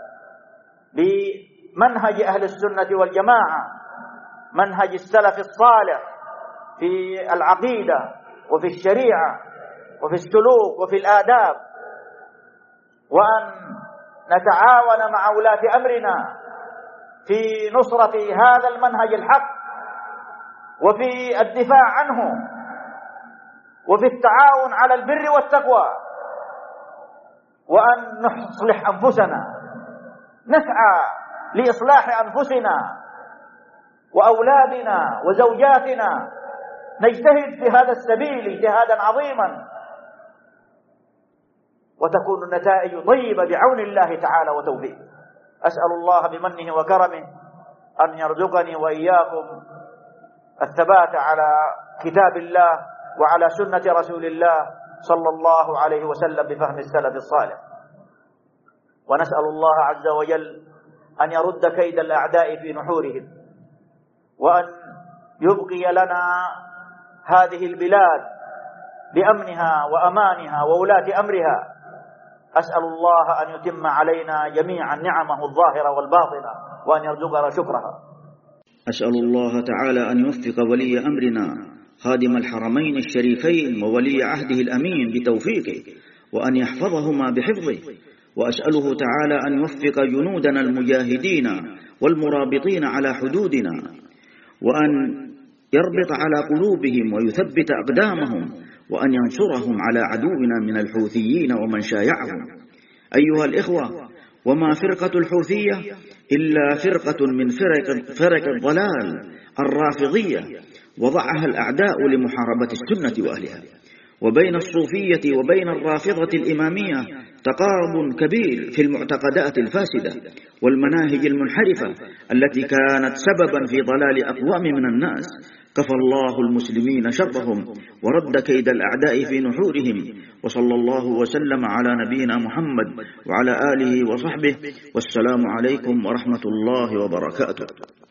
بمنهج أهل السنة والجماعة، منهج السلف الصالح في العقيدة وفي الشريعة وفي السلوك وفي الآداب، وأن نتعاون مع ولاة أمرنا في نصرة هذا المنهج الحق وفي الدفاع عنه وفي التعاون على البر والتقوى، وأن نصلح أنفسنا، نسعى لإصلاح أنفسنا وأولادنا وزوجاتنا، نجتهد في هذا السبيل اجتهادا عظيما، وتكون النتائج طيبة بعون الله تعالى وتوفيقه. أسأل الله بمنه وكرمه أن يرزقني وإياكم الثبات على كتاب الله وعلى سنة رسول الله صلى الله عليه وسلم بفهم السلف الصالح. ونسأل الله عز وجل أن يرد كيد الأعداء في نحورهم، وأن يبقي لنا هذه البلاد بأمنها وأمانها وولاة أمرها. أسأل الله أن يتم علينا جميعا نعمه الظاهرة والباطنة، وأن يرزقنا شكرها. أسأل الله تعالى أن يوفق ولي أمرنا خادم الحرمين الشريفين وولي عهده الأمين بتوفيقه، وأن يحفظهما بحفظه. وأسأله تعالى أن يوفق جنودنا المجاهدين والمرابطين على حدودنا، وأن يربط على قلوبهم ويثبت أقدامهم، وأن ينصرهم على عدونا من الحوثيين ومن شايعهم. أيها الإخوة، وما فرقة الحوثية إلا فرقة من فرق الضلال الرافضية، وضعها الأعداء لمحاربة السنة وأهلها. وبين الصوفية وبين الرافضة الإمامية تقارب كبير في المعتقدات الفاسدة والمناهج المنحرفة التي كانت سببا في ضلال أقوام من الناس. كفى الله المسلمين شرهم ورد كيد الأعداء في نحورهم. وصلى الله وسلم على نبينا محمد وعلى آله وصحبه، والسلام عليكم ورحمة الله وبركاته.